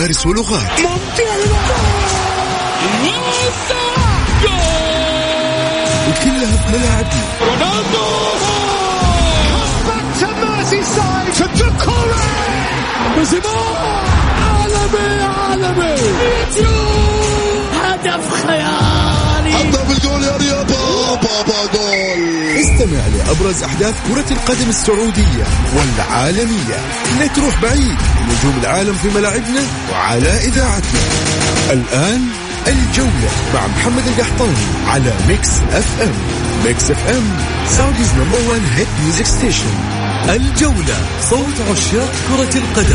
مدارس ولغات. وكلها في ملاعبنا. رونالدو عالمي هدف خيالي. حطها بالجول يا رياض. بابا جول. استمع لأبرز أحداث كرة القدم السعودية والعالمية. لا تروح بعيد، نجوم العالم في ملاعبنا وعلى إذاعتنا. الآن الجولة مع محمد القحطاني على ميكس اف ام. ميكس اف ام سعوديز نمبر 1 هيت ميوزك ستيشن. الجولة، صوت عشاق كرة القدم.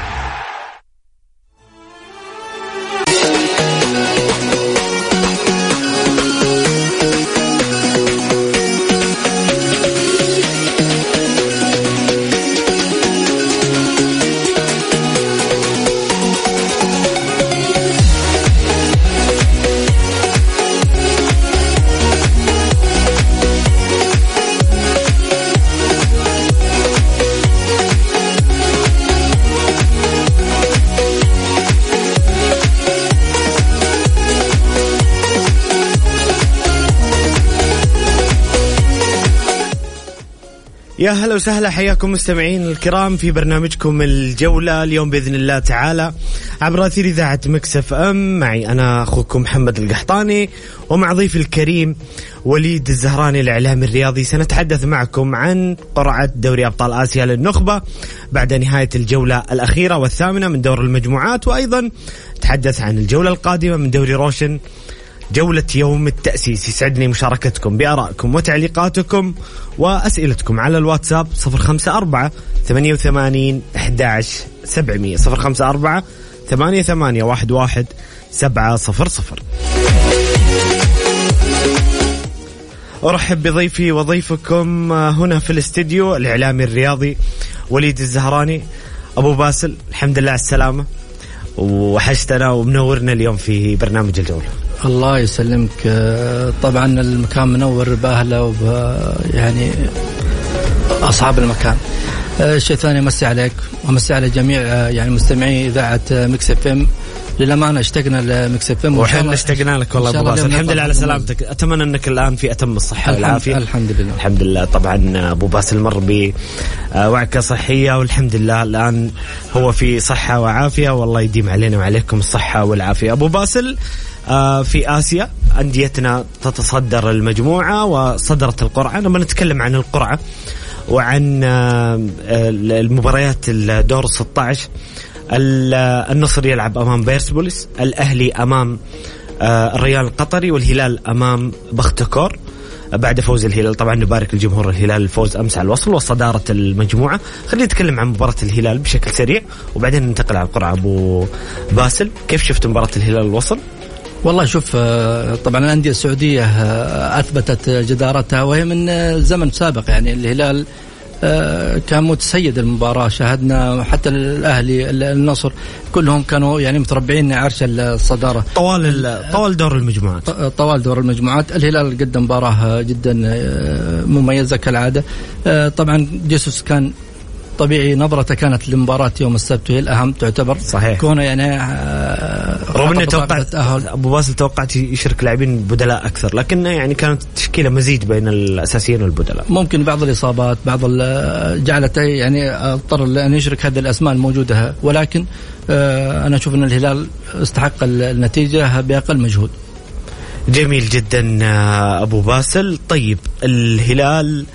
يا هلا وسهلا، حياكم مستمعين الكرام في برنامجكم الجولة اليوم بإذن الله تعالى عبر أثير إذاعة ميكس اف ام. معي أنا أخوكم محمد القحطاني ومع ضيفي الكريم وليد الزهراني الإعلامي الرياضي. سنتحدث معكم عن قرعة دوري أبطال آسيا للنخبة بعد نهاية الجولة الأخيرة والثامنة من دور المجموعات، وأيضا نتحدث عن الجولة القادمة من دوري روشن، جولة يوم التأسيس. يسعدني مشاركتكم بآرائكم وتعليقاتكم وأسئلتكم على الواتساب 054-88-11-700 054-88-11-700. أرحب بضيفي وضيفكم هنا في الاستديو الإعلامي الرياضي وليد الزهراني. أبو باسل، الحمد لله على السلامة، وحشتنا ومنورنا اليوم في برنامج الجولة. الله يسلمك. طبعا المكان منور بأهله يعني أصحاب المكان. شيء ثاني مسي عليك ومسي على جميع يعني مستمعي إذاعة ميكس اف ام. للأمانة اشتقنا لميكس اف ام وحنا اشتقنا لك والله أبو باسل. الحمد لله على سلامتك، أتمنى أنك الآن في أتم الصحة والعافية. الحمد لله. الحمد لله. طبعا أبو باسل مر بوعكة صحية والحمد لله الآن هو في صحة وعافية، والله يديم علينا وعليكم الصحة والعافية. أبو باسل، في آسيا أنديتنا تتصدر المجموعة وصدرت القرعة. لما نتكلم عن القرعة وعن المباريات الدور 16، النصر يلعب أمام بيرسبوليس، الأهلي أمام الريال القطري، والهلال أمام بختكور بعد فوز الهلال. طبعا نبارك الجمهور الهلال الفوز أمس على الوصل وصدارة المجموعة. خلينا نتكلم عن مباراة الهلال بشكل سريع وبعدين ننتقل على القرعة. أبو باسل، كيف شفت مباراة الهلال الوصل؟ والله شوف، طبعا الأندية السعودية أثبتت جدارتها وهي من زمن سابق. يعني الهلال كان متسيد المباراة، شاهدنا حتى الأهلي النصر كلهم كانوا يعني متربعين عرش الصدارة طوال دور المجموعات. طوال دور المجموعات الهلال قدم مباراة جدا مميزة كالعادة. طبعا جيسوس كان طبيعي نظرته كانت لمباراة يوم السبت وهي الأهم تعتبر. صحيح. كونه يعني رغم أني توقعت أبو باسل توقعت يشارك لاعبين بدلاء أكثر، لكن يعني كانت تشكيلة مزيج بين الأساسيين والبدلاء. ممكن بعض الإصابات جعلته يعني اضطر أن يشارك هذه الأسماء الموجودة، ولكن أنا أشوف أن الهلال استحق النتيجة بأقل مجهود. جميل جدا أبو باسل. طيب الهلال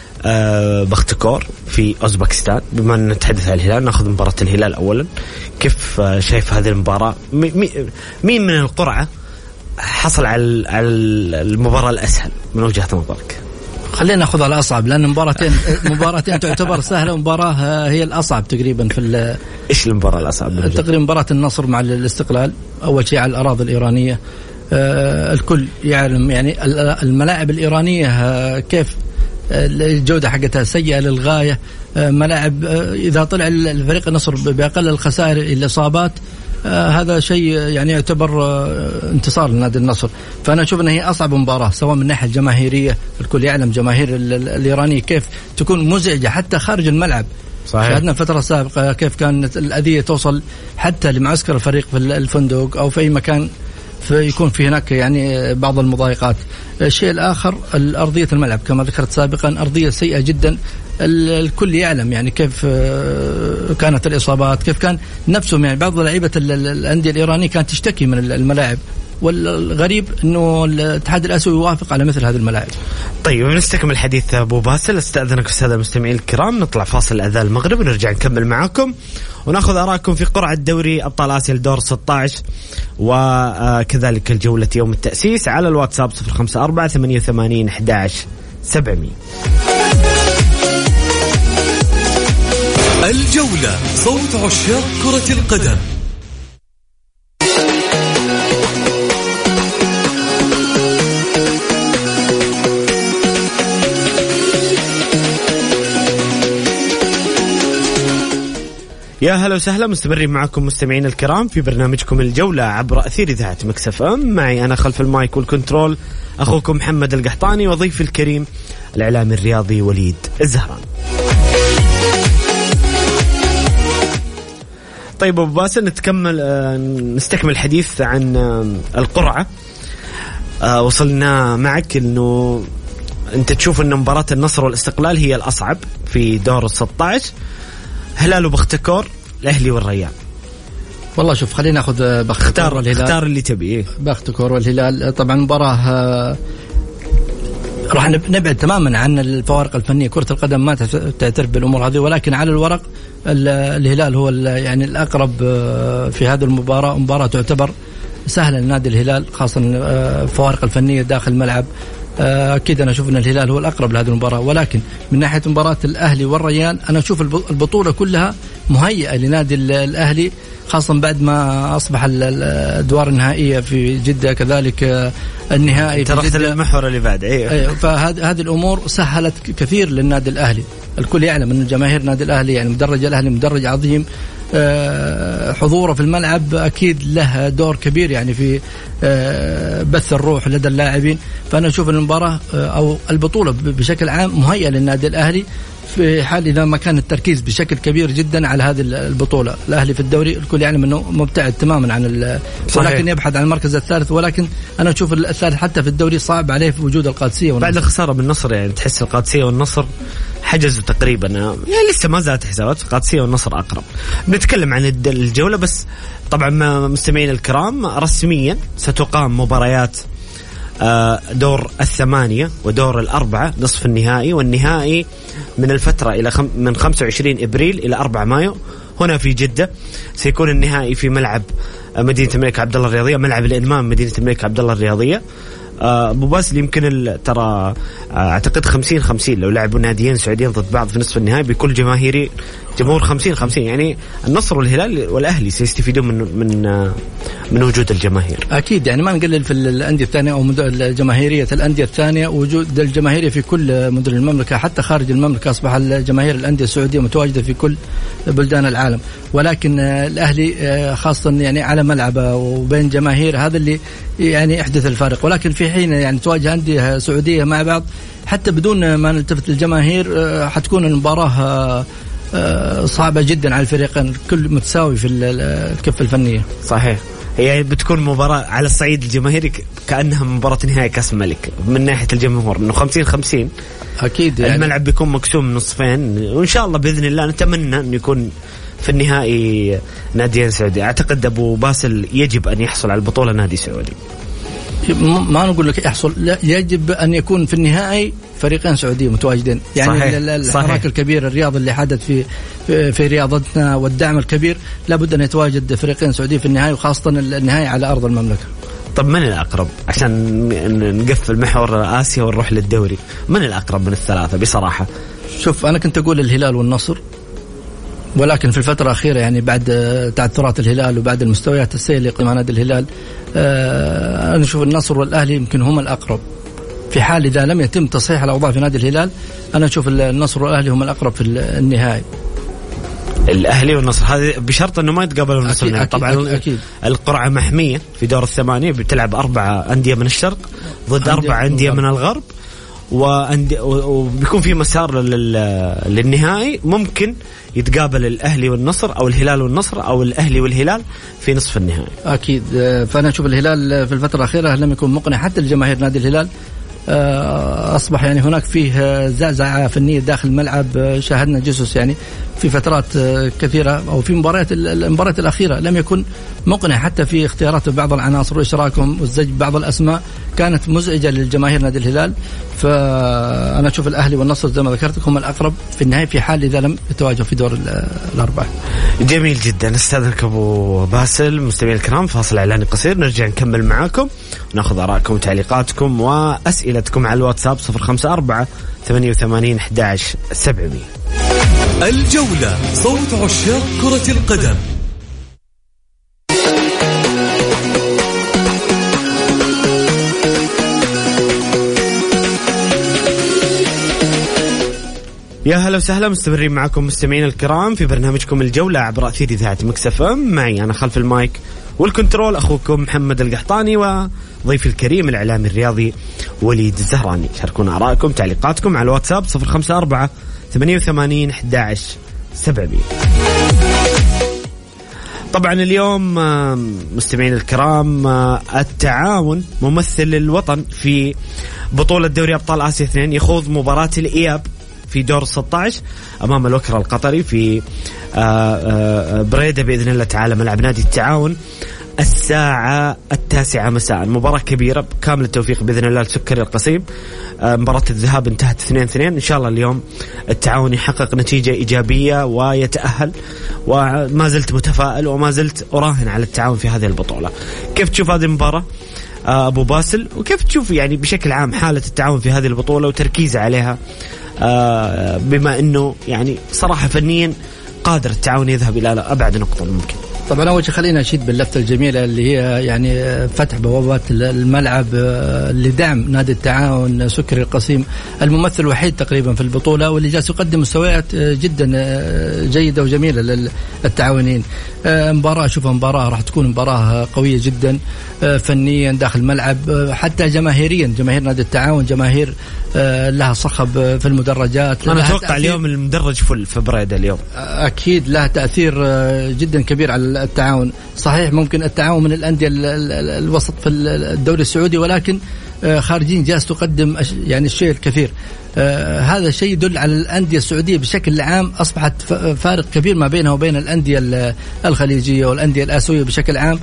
بختكور في أوزبكستان. بما أن نتحدث عن الهلال نأخذ مباراة الهلال أولا. كيف شايف هذه المباراة؟ مين من القرعة حصل على المباراة الأسهل من وجهة نظرك؟ خلينا نأخذ على الأصعب، لأن مباراتين تعتبر سهلة، ومباراة هي الأصعب تقريبا في إيش المباراة الأصعب؟ تقريبا مباراة النصر مع الاستقلال. أول شيء على الأراضي الإيرانية. الكل يعلم يعني الملاعب الإيرانية كيف الجودة حقتها سيئة للغاية. ملاعب إذا طلع الفريق النصر بأقل الخسائر الإصابات، هذا شيء يعني يعتبر انتصار لنادي النصر. فأنا أشوف أنها هي أصعب مباراة سواء من الناحية الجماهيرية. الكل يعلم جماهير الإيرانية كيف تكون مزعجة حتى خارج الملعب. صحيح. شاهدنا الفترة السابقة كيف كانت الأذية توصل حتى لمعسكر الفريق في الفندق أو في أي مكان يكون في هناك يعني بعض المضايقات. الشيء الآخر أرضية الملعب كما ذكرت سابقا أرضية سيئة جدا. الكل يعلم يعني كيف كانت الإصابات، كيف كان نفسهم يعني بعض لعيبة الأندية الإيرانية كانت تشتكي من الملاعب، والغريب أنه الاتحاد الآسيوي يوافق على مثل هذه الملاعب. طيب نستكمل الحديث أبو باسل. استأذنك السادة المستمعين الكرام نطلع فاصل أذان المغرب ونرجع نكمل معكم ونأخذ آراءكم في قرعة دوري أبطال آسيا لدور 16 وكذلك الجولة يوم التأسيس على الواتساب 054-88-11-700. الجولة صوت عشاق كرة القدم. يا هلا وسهلا، مستمرين معكم مستمعين الكرام في برنامجكم الجولة عبر أثير إذاعة مكس اف ام. معي أنا خلف المايك والكنترول أخوكم محمد القحطاني وضيفي الكريم الإعلامي الرياضي وليد الزهران. طيب أبو باسل نستكمل الحديث عن القرعة. وصلنا معك أنه أنت تشوف أن مباراة النصر والاستقلال هي الأصعب في دور 16، هلال وبختكور، الأهلي والريان. والله شوف خلينا ناخذ بختكور والهلال. اختار اللي تبيه. بختكور والهلال طبعا مباراة راح نبعد تماما عن الفوارق الفنية. كرة القدم ما تعترف بالأمور هذه، ولكن على الورق الهلال هو يعني الأقرب في هذه المباراة. مباراة تعتبر سهلة لنادي الهلال خاصة الفوارق الفنية داخل الملعب. أكيد أنا أشوف أن الهلال هو الأقرب لهذه المباراة، ولكن من ناحية مباراة الأهلي والريان أنا أشوف البطولة كلها مهيئة لنادي الأهلي، خاصة بعد ما أصبح الأدوار النهائية في جدة، كذلك النهائي في جدة المحور اللي بعد. أيوة. فهذه الأمور سهلت كثير للنادي الأهلي. الكل يعلم أن جماهير النادي الأهلي يعني مدرج الأهلي مدرج عظيم، حضوره في الملعب أكيد له دور كبير يعني في بث الروح لدى اللاعبين. فأنا أشوف أن المباراة أو البطولة بشكل عام مهيئة للنادي الأهلي في حال إذا ما كان التركيز بشكل كبير جدا على هذه البطولة. الأهلي في الدوري الكل يعلم أنه مبتعد تماما عن ولكن يبحث عن المركز الثالث، ولكن أنا أشوف الثالث حتى في الدوري صعب عليه في وجود القادسية بعد الخسارة بالنصر. يعني تحس القادسية والنصر حجزوا تقريبا، يعني لسه ما زالت حسابات القادسية والنصر أقرب. بنتكلم عن الجولة بس. طبعا مستمعين الكرام رسميا ستقام مباريات دور 8 ودور 4 نصف النهائي والنهائي من الفترة إلى من 25 إبريل إلى 4 مايو هنا في جدة. سيكون النهائي في ملعب مدينة الملك عبد الله الرياضية، ملعب الإمام مدينة الملك عبد الله الرياضية. أبو باسل يمكن ترى أعتقد 50-50 لو لعبوا ناديين سعوديين ضد بعض في نصف النهائي بكل جمهور 50-50. يعني النصر والهلال والأهلي سيستفيدون من وجود الجماهير. أكيد يعني ما نقلل في الأندية الثانية أو جماهيرية الأندية الثانية، وجود الجماهيرية في كل مدن المملكة حتى خارج المملكة. أصبح الجماهير الأندية السعودية متواجدة في كل بلدان العالم، ولكن الأهلي خاصة يعني على ملعبه وبين جماهير هذا اللي يعني يحدث الفارق. ولكن في حين يعني تواجه أندية سعودية مع بعض حتى بدون ما نلتفت الجماهير حتكون المباراة صعبة جدا على الفريقين، كل متساوي في الكفة الفنية. صحيح، هي بتكون مباراة على الصعيد الجماهيري كأنها مباراة نهائي كأس الملك من ناحية الجمهور، إنه 50-50 أكيد. يعني الملعب بيكون مقسوم نصفين، وإن شاء الله بإذن الله نتمنى أن يكون في النهائي ناديين سعودي. أعتقد أبو باسل يجب أن يحصل على البطولة نادي سعودي. ما نقول لك يحصل، لا يجب أن يكون في النهائي فريقين سعوديين متواجدين. يعني الحراك الكبير الرياضي اللي حدث في رياضتنا والدعم الكبير لابد أن يتواجد فريقين سعوديين في النهائي، وخاصة النهائي على أرض المملكة. طب من الأقرب عشان نقفل محور آسيا ونروح للدوري؟ من الأقرب من الثلاثة بصراحة؟ شوف أنا كنت أقول الهلال والنصر، ولكن في الفترة الأخيرة يعني بعد تعثرات الهلال وبعد المستويات السيئة اللي يقدمها نادي الهلال، أنا أشوف النصر والأهلي يمكن هم الأقرب. في حال إذا لم يتم تصحيح الأوضاع في نادي الهلال أنا أشوف النصر والأهلي هم الأقرب في النهائي. الأهلي والنصر هذا بشرط أنه ما يتقابلوا النصر. أكيد طبعا أكيد. القرعة محمية في دور 8 بتلعب 4 أندية من الشرق ضد 4 أندية من الغرب، وبيكون في مسار للنهائي. ممكن يتقابل الأهلي والنصر أو الهلال والنصر أو الأهلي والهلال في نصف النهائي. أكيد. فأنا أشوف الهلال في الفترة الأخيرة لم يكن مقنع حتى الجماهير نادي الهلال. أصبح يعني هناك فيه زعزعة فنية داخل الملعب. شاهدنا جيسوس يعني في فترات كثيرة أو في المباريات الأخيرة لم يكن مقنع حتى في اختياراته بعض العناصر وإشراكهم والزج بعض الأسماء كانت مزعجة للجماهير نادي الهلال. فأنا أشوف الأهلي والنصر زي ما ذكرت هم الأقرب في النهاية في حال إذا لم يتواجهوا في دور الأربعة. جميل جدا. استاذنك أبو باسل. مستمعين الكرام فاصل إعلاني قصير نرجع نكمل معاكم ونأخذ آرائكم وتعليقاتكم وأسئلتكم على الواتساب 054-88-11-700. الجولة صوت عشاق كرة القدم. يا هلا وسهلا. مستمرين معكم مستمعين الكرام في برنامجكم الجولة عبر أثير إذاعة مكس اف ام. معي أنا خلف المايك والكنترول أخوكم محمد القحطاني وضيفي الكريم الإعلامي الرياضي وليد الزهراني. شاركونا آرائكم تعليقاتكم على الواتساب 054-88-11-700. طبعا اليوم مستمعين الكرام التعاون ممثل الوطن في بطولة دوري أبطال آسيا 2 يخوض مباراة الإياب في دور 16 أمام الوكرة القطري في بريدة بإذن الله تعالى ملعب نادي التعاون الساعة 9 مساء. مباراة كبيرة كامل التوفيق بإذن الله لسكري القصيم. مباراة الذهاب انتهت 2-2. إن شاء الله اليوم التعاون يحقق نتيجة إيجابية ويتأهل، وما زلت متفائل وما زلت أراهن على التعاون في هذه البطولة. كيف تشوف هذه المباراة أبو باسل، وكيف تشوف يعني بشكل عام حالة التعاون في هذه البطولة وتركيزه عليها بما أنه يعني صراحة فنيا قادر التعاون يذهب إلى أبعد نقطة ممكن؟ طبعا أول شيء خلينا نشيد باللفتة الجميلة اللي هي يعني فتح بوابات الملعب لدعم نادي التعاون سكري القصيم الممثل الوحيد تقريبا في البطولة، واللي جالس يقدم مستويات جدا جيدة وجميلة للتعاونين. مباراة أشوفها مباراة راح تكون مباراة قوية جدا فنيا داخل الملعب، حتى جماهيريا جماهير نادي التعاون جماهير لها صخب في المدرجات. أنا أتوقع اليوم المدرج فل في بريدة اليوم أكيد لها تأثير جدا كبير على التعاون. صحيح ممكن التعاون من الأندية الوسط في الدوري السعودي، ولكن خارجين جالس تقدم يعني الشيء الكثير. هذا الشيء يدل على الأندية السعودية بشكل عام أصبحت فارق كبير ما بينها وبين الأندية الخليجية والأندية الآسيوية بشكل عام.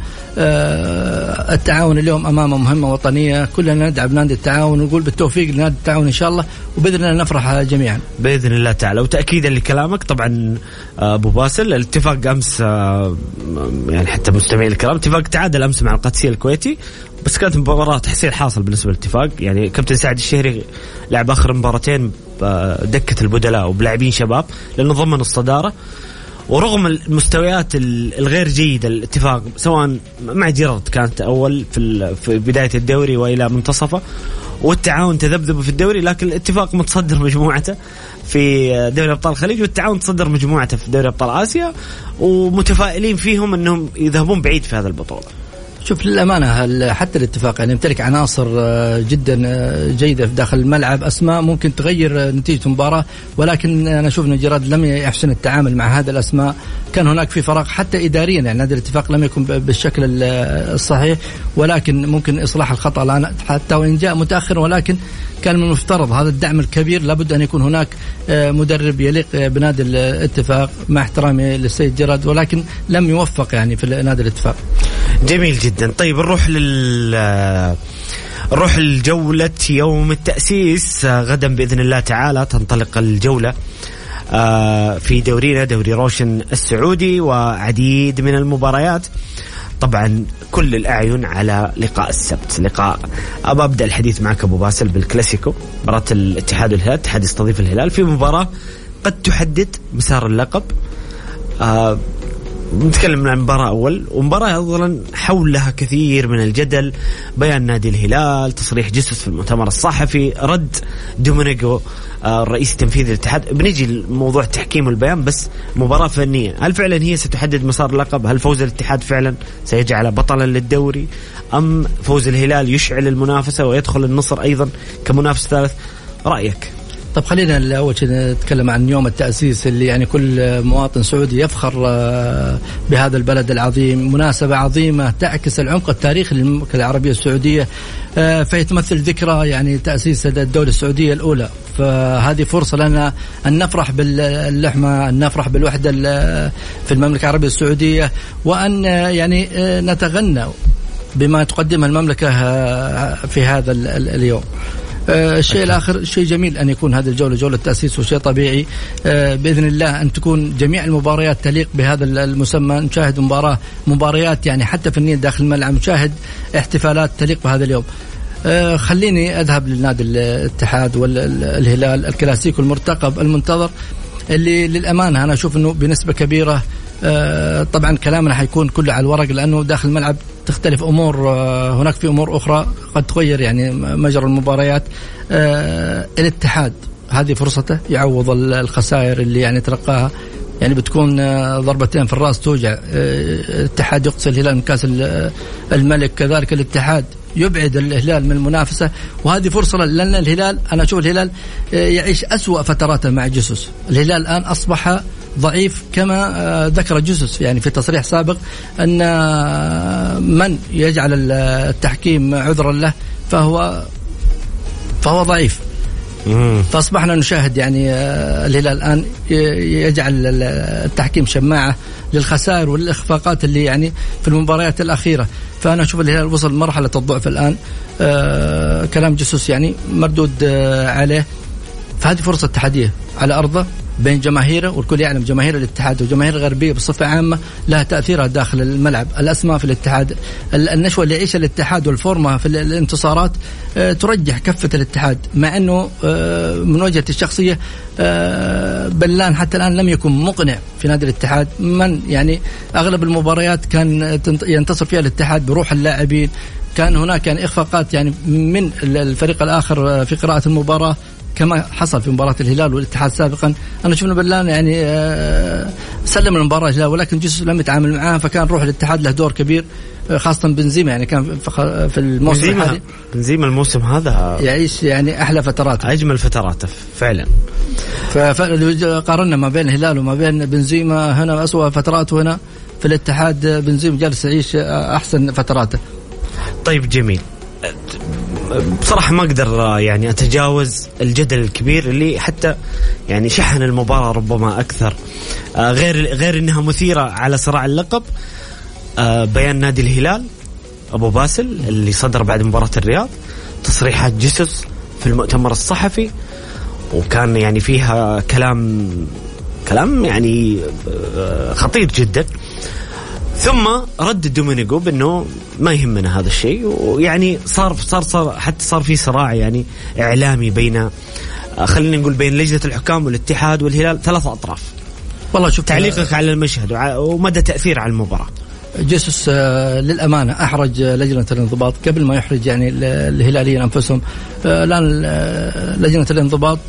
التعاون اليوم أمامه مهمة وطنية، كلنا ندعم نادي التعاون ونقول بالتوفيق لنادي التعاون إن شاء الله، وبإذن الله نفرح جميعا بإذن الله تعالى. وتأكيدا لكلامك طبعا أبو باسل، الاتفاق أمس يعني حتى مستمعين الكرام اتفاق تعادل أمس مع القادسية الكويتي، بس كانت مباراة تحصيل حاصل بالنسبة للاتفاق. يعني كابتن سعد الشهري لعب آخر مباراتين دكة البدلاء وبلاعبين شباب لأنه ضمن الصدارة، ورغم المستويات الغير جيدة الاتفاق سواء مع جيرارد كانت أول في بداية الدوري وإلى منتصفه، والتعاون تذبذب في الدوري، لكن الاتفاق متصدر مجموعته في دوري أبطال الخليج والتعاون تصدر مجموعته في دوري أبطال آسيا، ومتفائلين فيهم أنهم يذهبون بعيد في هذا البطولة. شوف للأمانة حتى الاتفاق يعني يمتلك عناصر جدا جيدة في داخل الملعب، أسماء ممكن تغير نتيجة المباراة، ولكن أنا أشوف أن جيرارد لم يحسن التعامل مع هذا الأسماء. كان هناك في فراغ حتى إداريا، يعني هذا الاتفاق لم يكن بالشكل الصحيح، ولكن ممكن إصلاح الخطأ الآن حتى وإن جاء متأخر، ولكن كان من المفترض هذا الدعم الكبير لابد أن يكون هناك مدرب يليق بنادي الاتفاق مع احترامي للسيد جيرارد، ولكن لم يوفق يعني في نادي الاتفاق. جميل جدا. طيب نروح لجولة يوم التأسيس. غدا بإذن الله تعالى تنطلق الجولة في دورينا دوري روشن السعودي وعديد من المباريات. طبعا كل الأعين على لقاء السبت، لقاء أبدأ الحديث معك أبو باسل بالكلاسيكو، مباراة الاتحاد والهلال. الاتحاد يستضيف الهلال في مباراة قد تحدد مسار اللقب. نتكلم عن مباراة أول ومباراة أولا حولها كثير من الجدل، بيان نادي الهلال، تصريح جيسوس في المؤتمر الصحفي، رد دومينيغو الرئيس التنفيذي للاتحاد. بنيجي لموضوع التحكيم والبيان، بس مباراة فنية هل فعلا هي ستحدد مسار اللقب؟ هل فوز الاتحاد فعلا سيجعل بطلا للدوري، أم فوز الهلال يشعل المنافسة ويدخل النصر أيضا كمنافس ثالث؟ رأيك؟ طب خلينا أول شيء نتكلم عن يوم التأسيس اللي يعني كل مواطن سعودي يفخر بهذا البلد العظيم. مناسبة عظيمة تعكس العمق التاريخي للمملكة العربية السعودية، فهي تمثل ذكرى يعني تأسيس الدولة السعودية الأولى. فهذه فرصة لنا أن نفرح باللحمة، أن نفرح بالوحدة في المملكة العربية السعودية، وأن يعني نتغنى بما تقدمه المملكة في هذا اليوم. الشيء الآخر شيء جميل أن يكون هذه الجولة جولة تأسيس، وشيء طبيعي بإذن الله أن تكون جميع المباريات تليق بهذا المسمى. نشاهد مباريات يعني حتى فنية داخل الملعب، نشاهد احتفالات تليق بهذا اليوم. خليني أذهب للنادي الاتحاد والهلال، الكلاسيكو المرتقب المنتظر اللي للأمانة أنا أشوف أنه بنسبة كبيرة طبعا كلامنا حيكون كله على الورق، لأنه داخل الملعب تختلف أمور، هناك في أمور أخرى قد تغير يعني مجرى المباريات. الاتحاد هذه فرصته يعوض الخسائر اللي يعني تلقاها، يعني بتكون ضربتين في الرأس توجع. الاتحاد يقصي الهلال من كأس الملك، كذلك الاتحاد يبعد الهلال من المنافسة، وهذه فرصة لأن الهلال أنا أشوف الهلال يعيش أسوأ فتراته مع جيسوس. الهلال الآن أصبح ضعيف كما ذكر جيسوس يعني في تصريح سابق أن من يجعل التحكيم عذرا له فهو ضعيف. فأصبحنا نشاهد يعني الهلال الآن يجعل التحكيم شماعة للخسائر والإخفاقات اللي يعني في المباريات الأخيرة. فأنا أشوف الهلال وصل مرحلة الضعف الآن. كلام جيسوس يعني مردود عليه، فهذه فرصة اتحادية على أرضه بين جماهيره، والكل يعلم جماهير الاتحاد وجماهير الغربية بصفة عامة لها تأثيرها داخل الملعب. الأسماء في الاتحاد، النشوة اللي يعيشها الاتحاد والفورمة في الانتصارات ترجح كفة الاتحاد، مع أنه من وجهة الشخصية بلان حتى الآن لم يكن مقنع في نادي الاتحاد. من يعني أغلب المباريات كان ينتصر فيها الاتحاد بروح اللاعبين، كان هناك يعني إخفاقات يعني من الفريق الآخر في قراءة المباراة كما حصل في مباراة الهلال والاتحاد سابقا. أنا شفنا بلان يعني سلم المباراة الهلال، ولكن جيسوس لم يتعامل معها، فكان روح الاتحاد له دور كبير، خاصة بنزيما يعني كان في الموسم هذا، بنزيما الموسم هذا يعيش يعني أحلى فترات، أجمل فتراته فعلا. فقارنا ما بين الهلال وما بين بنزيما، هنا أسوأ فتراته، هنا في الاتحاد بنزيما جالس يعيش أحسن فتراته. طيب جميل. بصراحة ما أقدر يعني أتجاوز الجدل الكبير اللي حتى يعني شحن المباراة ربما أكثر، غير أنها مثيرة على صراع اللقب. بيان نادي الهلال أبو باسل اللي صدر بعد مباراة الرياض، تصريحات جيسوس في المؤتمر الصحفي، وكان يعني فيها كلام يعني خطير جدا. ثم رد دومينيغو بأنه ما يهمنا هذا الشيء، ويعني صار حتى صار في صراع يعني إعلامي بين خلينا نقول بين لجنة الحكام والاتحاد والهلال، ثلاث أطراف. والله شوف تعليقك على المشهد ومدى تأثير على المباراة. جيسوس للأمانة أحرج لجنة الانضباط قبل ما يحرج يعني الهلاليين أنفسهم. الآن لجنة الانضباط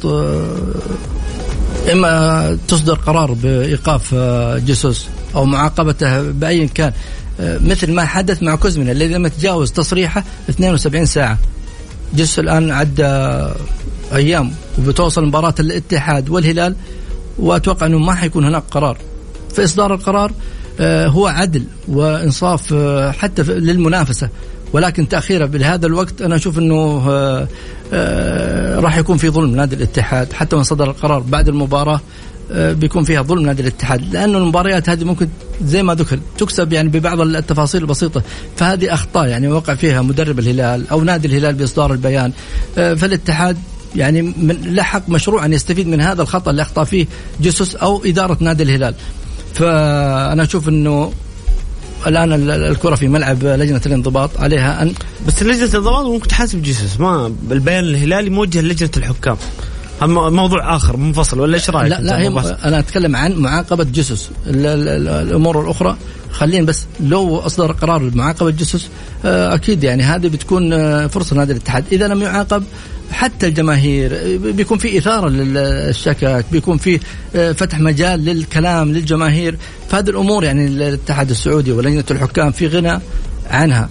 إما تصدر قرار بإيقاف جيسوس أو معاقبته بأي كان، مثل ما حدث مع كوزمين الذي لم يتجاوز تصريحه 72 ساعة. جيسوس الآن عدى أيام وبتوصل مباراة الاتحاد والهلال، وأتوقع أنه ما حيكون هناك قرار. في إصدار القرار هو عدل وإنصاف حتى للمنافسة، ولكن تأخيره بهذا الوقت أنا أشوف أنه راح يكون في ظلم نادي الاتحاد. حتى من صدر القرار بعد المباراة بيكون فيها ظلم نادي الاتحاد، لأنه المباريات هذه ممكن زي ما ذكر تكسب يعني ببعض التفاصيل البسيطة، فهذه أخطاء يعني وقع فيها مدرب الهلال أو نادي الهلال بإصدار البيان. فالاتحاد يعني من لحق مشروع أن يستفيد من هذا الخطأ اللي أخطأ فيه جيسوس أو إدارة نادي الهلال. فأنا أشوف أنه الآن الكرة في ملعب لجنة الانضباط، عليها أن بس لجنة الانضباط ممكن تحاسب جيسوس، ما البيان الهلالي موجه لجنة الحكام، موضوع آخر منفصل ولا إيش رأيك؟ لا أنا أتكلم عن معاقبة جيسوس. الأمور الأخرى خلين بس لو أصدر قرار بمعاقبة جيسوس أكيد يعني هذه بتكون فرصة نادي الاتحاد. إذا لم يعاقب حتى الجماهير بيكون في إثارة للشكك، بيكون في فتح مجال للكلام للجماهير. فهذه الأمور يعني الاتحاد السعودي ولجنة الحكام في غنى عنها.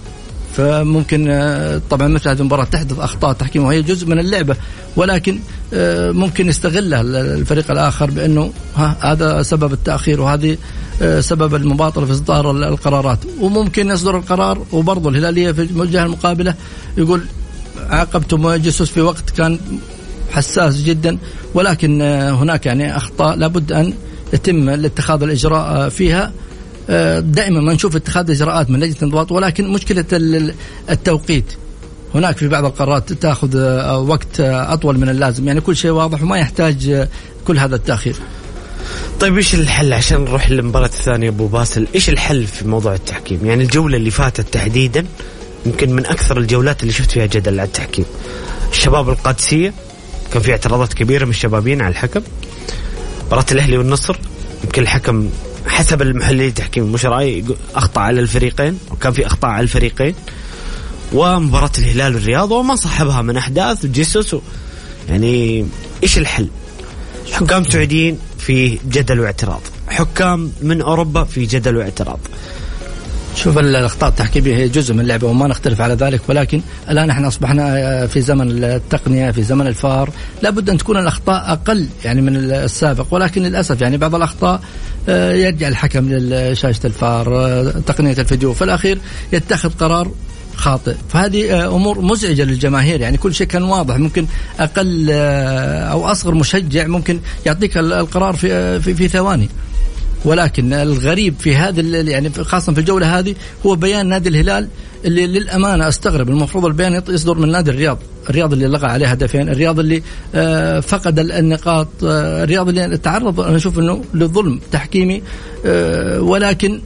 فممكن طبعا مثل هذه المباراة تحدث أخطاء تحكيم وهي جزء من اللعبة، ولكن ممكن يستغلها الفريق الآخر بأنه هذا سبب التأخير وهذه سبب المباطلة في إصدار القرارات، وممكن يصدر القرار وبرضه الهلالية في الجهة المقابلة يقول عاقبتم جيسوس في وقت كان حساس جدا، ولكن هناك يعني أخطاء لابد أن يتم اتخاذ الإجراء فيها. دائما ما نشوف اتخاذ إجراءات من لجنة الانضباط، ولكن مشكلة التوقيت، هناك في بعض القرارات تأخذ وقت أطول من اللازم، يعني كل شيء واضح وما يحتاج كل هذا التأخير. طيب إيش الحل عشان نروح للمباراة الثانية أبو باسل؟ إيش الحل في موضوع التحكيم؟ يعني الجولة اللي فاتت تحديدا يمكن من أكثر الجولات اللي شفت فيها جدل على التحكيم. الشباب القادسية كان في اعتراضات كبيرة من الشبابين على الحكم. مباراة الأهلي والنصر يمكن الحكم حسب المحللين التحكيم مش رأي أخطأ على الفريقين، وكان في أخطاء على الفريقين. ومباراة الهلال والرياض وما صاحبها من أحداث وجيسوس يعني إيش الحل؟ حكام سعوديين في جدل واعتراض، حكام من أوروبا في جدل واعتراض. شوف الأخطاء التحكيمية هي جزء من اللعبة وما نختلف على ذلك، ولكن الآن احنا أصبحنا في زمن التقنية، في زمن الفار، لابد أن تكون الأخطاء أقل يعني من السابق، ولكن للأسف يعني بعض الأخطاء يرجع الحكم لشاشة الفار، تقنية الفيديو، في الأخير يتخذ قرار خاطئ. فهذه أمور مزعجة للجماهير، يعني كل شيء كان واضح، ممكن أقل أو أصغر مشجع ممكن يعطيك القرار في ثواني. ولكن الغريب في هذا يعني خاصة في الجولة هذه هو بيان نادي الهلال اللي للأمانة أستغرب. المفروض البيان يصدر من نادي الرياض اللي لغى عليه هدفين، الرياض اللي فقد النقاط، الرياض اللي تعرض أنا أشوف أنه للظلم تحكيمي، ولكن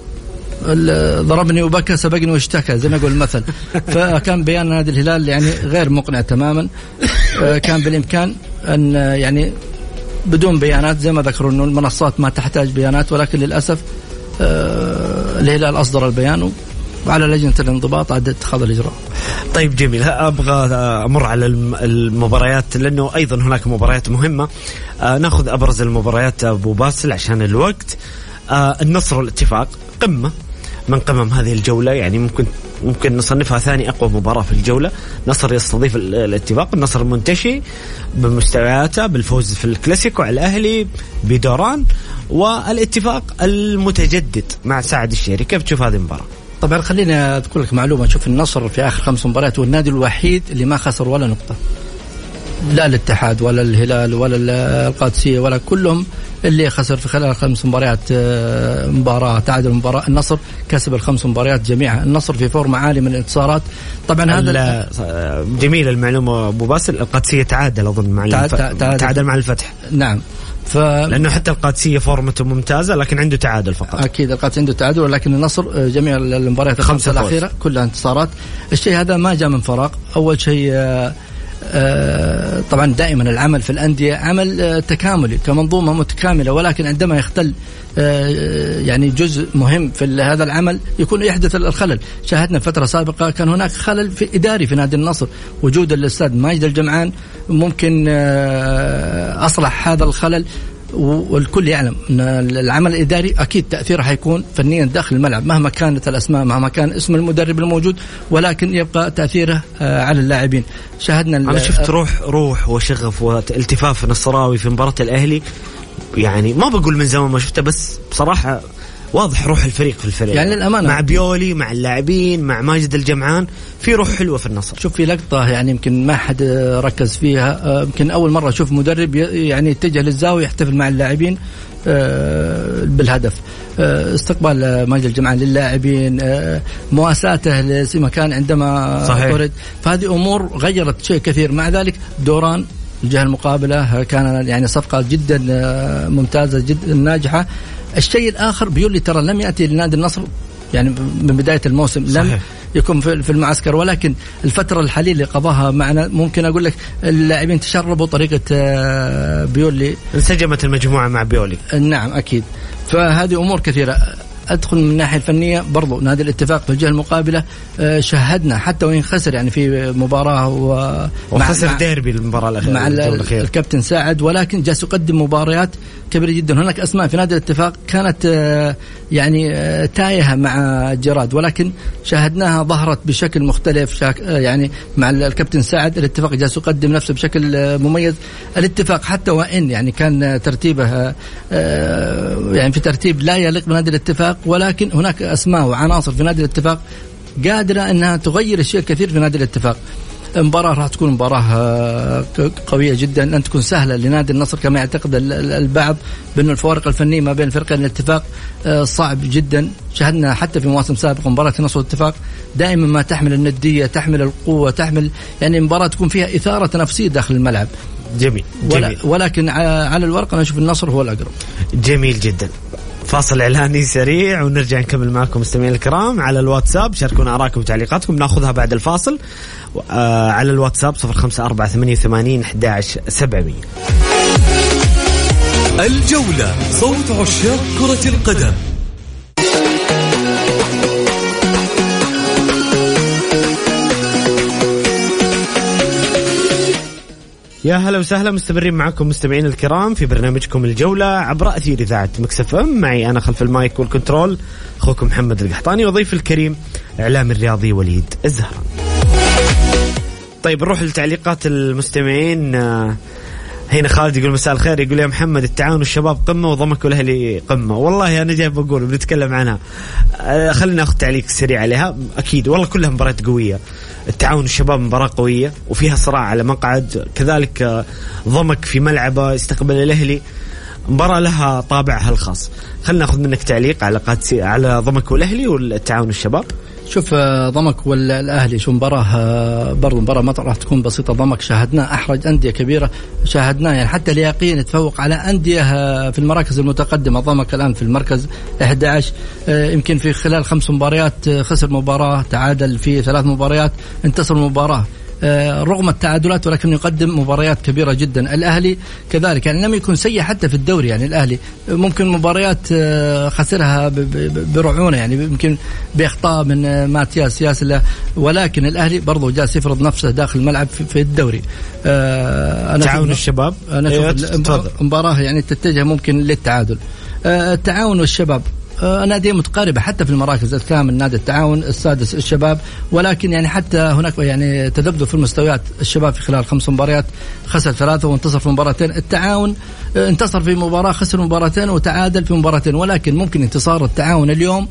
ضربني وبكى سبقني واشتكى زي ما يقول المثل. فكان بيان نادي الهلال يعني غير مقنع تماما. كان بالإمكان أن يعني بدون بيانات زي ما ذكروا أنه المنصات ما تحتاج بيانات، ولكن للأسف الهلال أصدر البيان وعلى لجنة الانضباط عاد اتخاذ الإجراء. طيب جميل، أبغى أمر على المباريات لأنه أيضا هناك مباريات مهمة. نأخذ أبرز المباريات أبو باسل عشان الوقت. النصر والاتفاق قمة من قمم هذه الجولة، يعني ممكن نصنفها ثاني أقوى مباراة في الجولة. نصر يستضيف الاتفاق، النصر منتشي بمستوياته بالفوز في الكلاسيكو على الأهلي بدوران، والاتفاق المتجدد مع سعد الشهري. كيف تشوف هذه المباراة؟ طبعا خليني أذكر لك معلومة، شوف النصر في آخر 5 مباريات والنادي الوحيد اللي ما خسر ولا نقطة، لا الاتحاد ولا الهلال ولا القادسية ولا كلهم اللي خسر في خلال 5 مباريات مباراة تعادل مباراة. النصر كسب ال5 مباريات جميعها، النصر في فورمة عالية من الانتصارات. طبعا هذا جميل المعلومة أبو باسل. القادسية تعادل أظن مع تعادل مع الفتح. نعم، لأنه حتى القادسية فورمته ممتازة لكن عنده تعادل فقط. أكيد القادسية عنده تعادل، ولكن النصر جميع المباريات 5 الأخيرة كلها انتصارات. الشيء هذا ما جاء من فراغ. أول شيء طبعا دائما العمل في الأندية عمل تكاملي كمنظومة متكاملة، ولكن عندما يختل يعني جزء مهم في هذا العمل يكون يحدث الخلل. شاهدنا فترة سابقة كان هناك خلل في إداري في نادي النصر، وجود الأستاذ ماجد الجمعان ممكن أصلح هذا الخلل. والكل يعلم أن العمل الإداري أكيد تأثيره حيكون فنيا داخل الملعب مهما كانت الأسماء، مهما كان اسم المدرب الموجود، ولكن يبقى تأثيره على اللاعبين. شاهدنا أنا شفت روح وشغف والتفاف نصراوي في مباراة الأهلي، يعني ما بقول من زمان ما شفته، بس بصراحة واضح روح الفريق في الفريق يعني للأمانة، مع بيولي مع اللاعبين مع ماجد الجمعان، في روح حلوة في النصر. شوف في لقطة يعني يمكن ما حد ركز فيها، يمكن أول مرة أشوف مدرب يعني يتجه للزاوية يحتفل مع اللاعبين بالهدف، استقبال ماجد الجمعان للاعبين، مواساته لسي مكان عندما طرد. فهذه أمور غيرت شيء كثير. مع ذلك دوران الجهة المقابلة كان يعني صفقة جدا ممتازة جدا ناجحة. الشيء الآخر بيقول لي ترى لم يأتي لنادي النصر يعني من بداية الموسم، لم يكون في المعسكر، ولكن الفترة الحالية اللي قضاها معنا ممكن أقول لك اللاعبين تشربوا طريقة بيولي، انسجمت المجموعة مع بيولي. نعم أكيد. فهذه أمور كثيرة. أدخل من الناحية الفنية برضو نادي الاتفاق في الجهة المقابلة شاهدنا حتى وإن خسر يعني في مباراة وخسر ديربي المباراة الأخيرة مع الكابتن ساعد، ولكن جالس يقدم مباريات كبيرة جدا. هناك أسماء في نادي الاتفاق كانت يعني تايهة مع جراد، ولكن شاهدناها ظهرت بشكل مختلف يعني مع الكابتن ساعد. الاتفاق جالس يقدم نفسه بشكل مميز. الاتفاق حتى وإن يعني كان ترتيبه يعني في ترتيب لا يليق بنادي الاتفاق، ولكن هناك أسماء وعناصر في نادي الاتفاق قادرة أنها تغير الشيء الكثير في نادي الاتفاق. المباراة راح تكون مباراة قوية جدا، لن تكون سهلة لنادي النصر كما يعتقد البعض، بأن الفوارق الفنية ما بين فريقين الاتفاق صعب جدا. شاهدنا حتى في مواسم سابقة مباراة النصر والاتفاق دائما ما تحمل الندية، تحمل القوة، تحمل يعني مباراة تكون فيها إثارة نفسية داخل الملعب. جميل. ولكن على الورق أنا أشوف النصر هو الأقرب. جميل جدا. فاصل إعلاني سريع ونرجع نكمل معكم مستمعين الكرام على الواتساب. شاركونا آراءكم وتعليقاتكم ناخذها بعد الفاصل على الواتساب 0548811700. الجولة صوت عشاق كرة القدم. يا هلا وسهلا، مستمرين معكم مستمعين الكرام في برنامجكم الجولة عبر أثير إذاعة مكس اف ام. معي أنا خلف المايك والكنترول أخوكم محمد القحطاني، وضيف الكريم إعلام الرياضي وليد الزهران. طيب نروح لتعليقات المستمعين. هنا خالد يقول مساء الخير، يقول يا محمد التعاون والشباب قمة وضمك والأهلي قمة. والله أنا جاي بقول بنتكلم عنها، خلينا ناخذ تعليق سريع عليها. أكيد والله كلها مباريات قوية. التعاون والشباب مباراة قوية وفيها صراع على مقعد، كذلك ضمك في ملعبه استقبل الأهلي، مباراة لها طابعها الخاص. خلينا ناخذ منك تعليق على ضمك والأهلي والتعاون والشباب. شوف ضمك والأهلي شو مباراة برضو مباراة ما راح تكون بسيطة. ضمك شاهدنا أحرج أندية كبيرة، شاهدنا يعني حتى لياقيا يتفوق على أندية في المراكز المتقدمة. ضمك الآن في المركز 11، يمكن في خلال 5 مباريات خسر مباراة، تعادل في 3 مباريات، انتصر مباراة رغم التعادلات، ولكن يقدم مباريات كبيرة جدا. الأهلي كذلك يعني لم يكن سيء حتى في الدوري. يعني الأهلي ممكن مباريات خسرها برعونة، يعني يمكن بإخطاء من ماتياس ياسلا، ولكن الأهلي برضو جالس يفرض نفسه داخل الملعب في الدوري. تعاون الشباب أنا مباراة يعني تتجه ممكن للتعادل. التعاون والشباب نادي متقاربة حتى في المراكز الثامن نادي التعاون، السادس الشباب، ولكن يعني حتى هناك يعني تذبذب في المستويات. الشباب في خلال 5 مباريات خسر 3 وانتصر في مباراتين. التعاون انتصر في مباراة، خسر مباراتين وتعادل في مباراتين، ولكن ممكن انتصار التعاون اليوم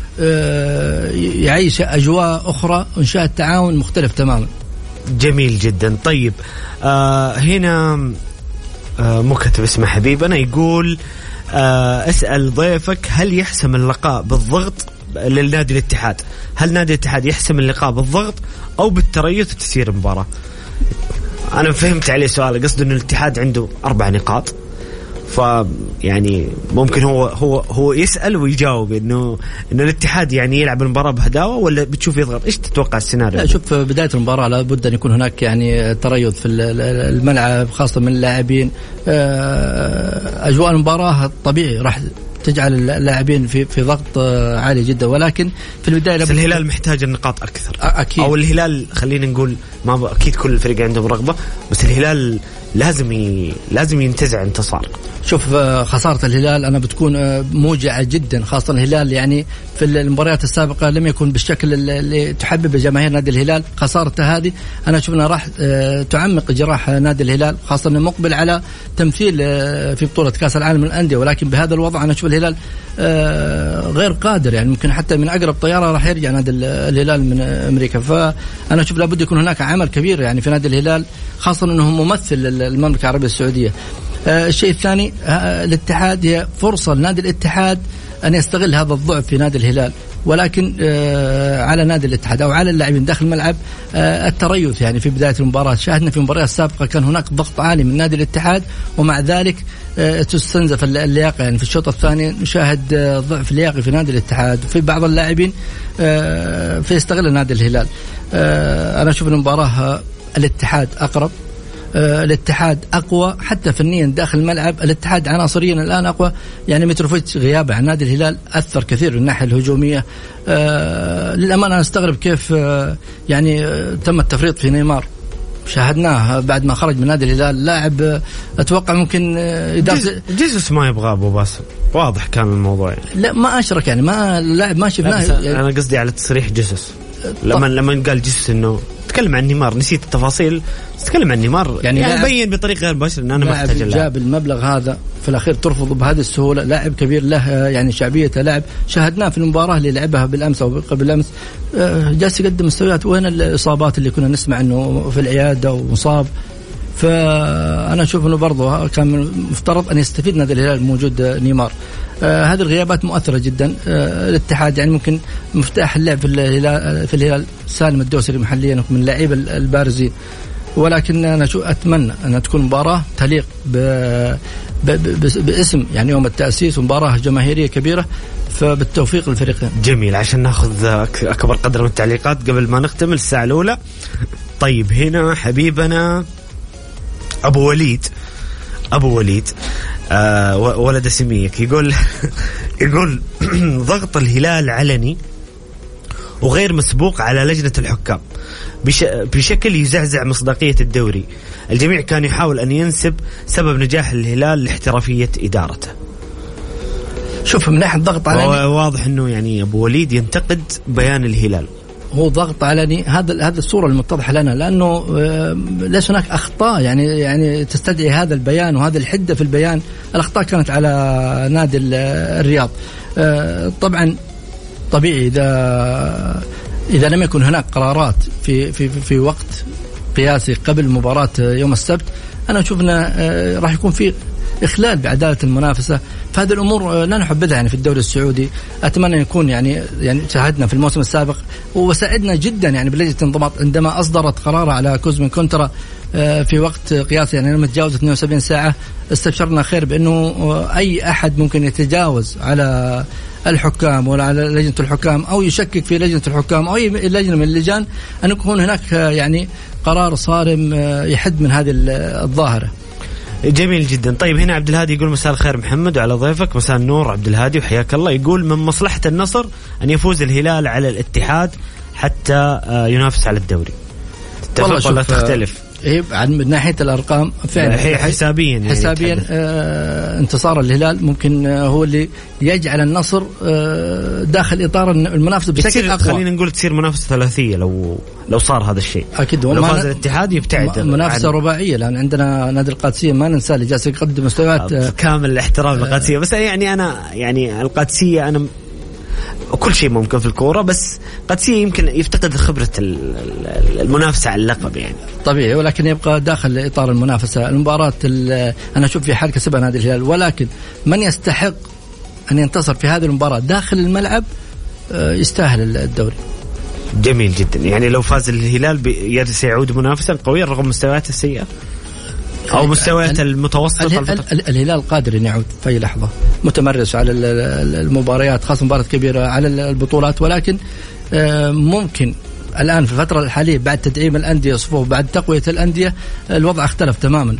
يعيش أجواء أخرى، وإنشاء التعاون مختلف تماما. جميل جدا. طيب هنا مكتب اسمه حبيبنا يقول أسأل ضيفك هل يحسم اللقاء بالضغط للنادي الاتحاد؟ هل نادي الاتحاد يحسم اللقاء بالضغط أو بالتريث وتسيير المباراة؟ أنا فهمت عليه سؤال، قصده أن الاتحاد عنده 4 نقاط، فيعني ممكن هو يسأل ويجاوب إنه الاتحاد يعني يلعب المباراة بهداوة ولا بتشوف يضغط. إيش تتوقع السيناريو؟ لا شوف، بداية المباراة لابد أن يكون هناك يعني تريث في الملعب خاصة من اللاعبين. أجواء المباراة طبيعي راح تجعل اللاعبين في ضغط عالي جدا، ولكن في البداية بس الهلال محتاج النقاط أكثر أكيد. أو الهلال خلينا نقول ما أكيد كل الفريق عندهم رغبة، بس الهلال لازم ينتزع انتصار. شوف خسارة الهلال أنا بتكون موجعة جدا، خاصة الهلال يعني في المباريات السابقة لم يكن بالشكل اللي تحبب جماهير نادي الهلال. خسارته هذه أنا أشوف أنها راح تعمق جراح نادي الهلال، خاصة أنه مقبل على تمثيل في بطولة كأس العالم للأندية، ولكن بهذا الوضع أنا أشوف الهلال غير قادر، يعني ممكن حتى من أقرب طيارة راح يرجع نادي الهلال من أمريكا. فأنا أشوف لابد يكون هناك عمل كبير يعني في نادي الهلال، خاصة أنه ممثل المملكة العربية السعودية. الشيء الثاني الاتحاد، هي فرصة لنادي الاتحاد أن يستغل هذا الضعف في نادي الهلال، ولكن على نادي الاتحاد أو على اللاعبين داخل الملعب التريث. يعني في بداية المباراة شاهدنا في مباريات سابقة كان هناك ضغط عالي من نادي الاتحاد، ومع ذلك تستنزف اللياقة. يعني في الشوط الثاني نشاهد ضعف لياقي في نادي الاتحاد وفي بعض اللاعبين في يستغل نادي الهلال. أنا أشوف المباراة الاتحاد أقرب، الاتحاد أقوى حتى فنيا داخل الملعب. الاتحاد عناصريا الآن أقوى، يعني متروفيتش غيابه عن نادي الهلال أثر كثير من الناحية الهجومية. للأمانة أنا أستغرب كيف يعني تم التفريط في نيمار. شاهدناه بعد ما خرج من نادي الهلال، لاعب أتوقع ممكن جيسوس ما يبغى أبو باسل، واضح كان الموضوع يعني. لا ما أشرك يعني، ما اللاعب ما شفناه يعني. أنا قصدي على تصريح جيسوس لما قال جيسوس إنه تكلم عن نيمار، نسيت التفاصيل، تكلم عن نيمار يعني بين بطريقة غير مباشرة إن أنا محتاج اللاعب. جاب المبلغ هذا في الأخير ترفضه بهذه السهولة. لاعب كبير له يعني شعبيته، لاعب شاهدناه في المباراة اللي لعبها بالأمس أو قبل أمس، جالس يقدم مستويات. وين الإصابات اللي كنا نسمع إنه في العيادة ومصاب؟ فأنا أشوف إنه برضه كان مفترض أن يستفيد نادي الهلال موجود نيمار. هذه الغيابات مؤثرة جدا. الاتحاد يعني ممكن مفتاح اللعب في الهلال سالم الدوسري محليا من اللاعب البارزين، ولكن أنا أتمنى أن تكون مباراة تليق باسم يعني يوم التأسيس، ومباراة جماهيرية كبيرة، فبالتوفيق للفريقين. جميل، عشان ناخذ أكبر قدر من التعليقات قبل ما نختم الساعة الأولى. طيب هنا حبيبنا أبو وليد ولد سميك يقول يقول ضغط الهلال علني وغير مسبوق على لجنة الحكام بشكل يزعزع مصداقية الدوري. الجميع كان يحاول أن ينسب سبب نجاح الهلال لاحترافية إدارته. شوف من ناحية ضغط علني واضح أنه يعني أبو وليد ينتقد بيان الهلال. هو ضغط علني، هذا الصورة المتضحة لنا، لأنه ليس هناك أخطاء يعني تستدعي هذا البيان وهذا الحدة في البيان. الأخطاء كانت على نادي الرياض. طبعا طبيعي إذا لم يكن هناك قرارات في وقت قياسي قبل مباراة يوم السبت، أنا أشوف أنه راح يكون في إخلال بعدالة المنافسة. فهذه الأمور لا نحبذها يعني في الدوري السعودي. أتمنى يكون يعني شاهدنا في الموسم السابق وساعدنا جدا يعني بلجنة الانضباط عندما أصدرت قرار على كوزمين كونترا في وقت قياسي يعني لما تجاوز 72 ساعة. استبشرنا خير بأنه أي أحد ممكن يتجاوز على الحكام ولا على لجنة الحكام أو يشكك في لجنة الحكام أو أي لجنة من اللجان، أن يكون هناك يعني قرار صارم يحد من هذه الظاهرة. جميل جدا. طيب هنا عبد الهادي يقول مساء الخير محمد وعلى ضيفك. مساء النور عبد الهادي وحياك الله. يقول من مصلحة النصر أن يفوز الهلال على الاتحاد حتى ينافس على الدوري. تتفق ولا تختلف؟ إيه من ناحية الأرقام فعلا حسابيا يعني انتصار الهلال ممكن هو اللي يجعل النصر داخل إطار المنافسة بشكل أقوى. خلينا نقول تصير منافسة ثلاثية لو صار هذا الشيء. أكيد لو فاز الاتحاد يبتعد منافسة رباعية، لأن عندنا نادي القادسية ما ننسى اللي جالس يقدم مستويات كامل الاحترام للقادسية. بس يعني أنا يعني القادسية أنا كل شيء ممكن في الكورة، بس قادسية يمكن يفتقد خبرة المنافسة على اللقب يعني طبيعي، ولكن يبقى داخل إطار المنافسة. المباراة أنا أشوف في حال كسبها نادي الهلال، ولكن من يستحق أن ينتصر في هذه المباراة داخل الملعب يستاهل الدوري. جميل جدا. يعني لو فاز الهلال سيعود منافسا قويا رغم مستوياته السيئة أو مستويات المتوسطة. الهلال قادر أن يعود في أي لحظة، متمرس على المباريات، خاصة مباراة كبيرة على البطولات، ولكن ممكن الآن في الفترة الحالية بعد تدعيم الأندية صفوف بعد تقوية الأندية الوضع اختلف تماما،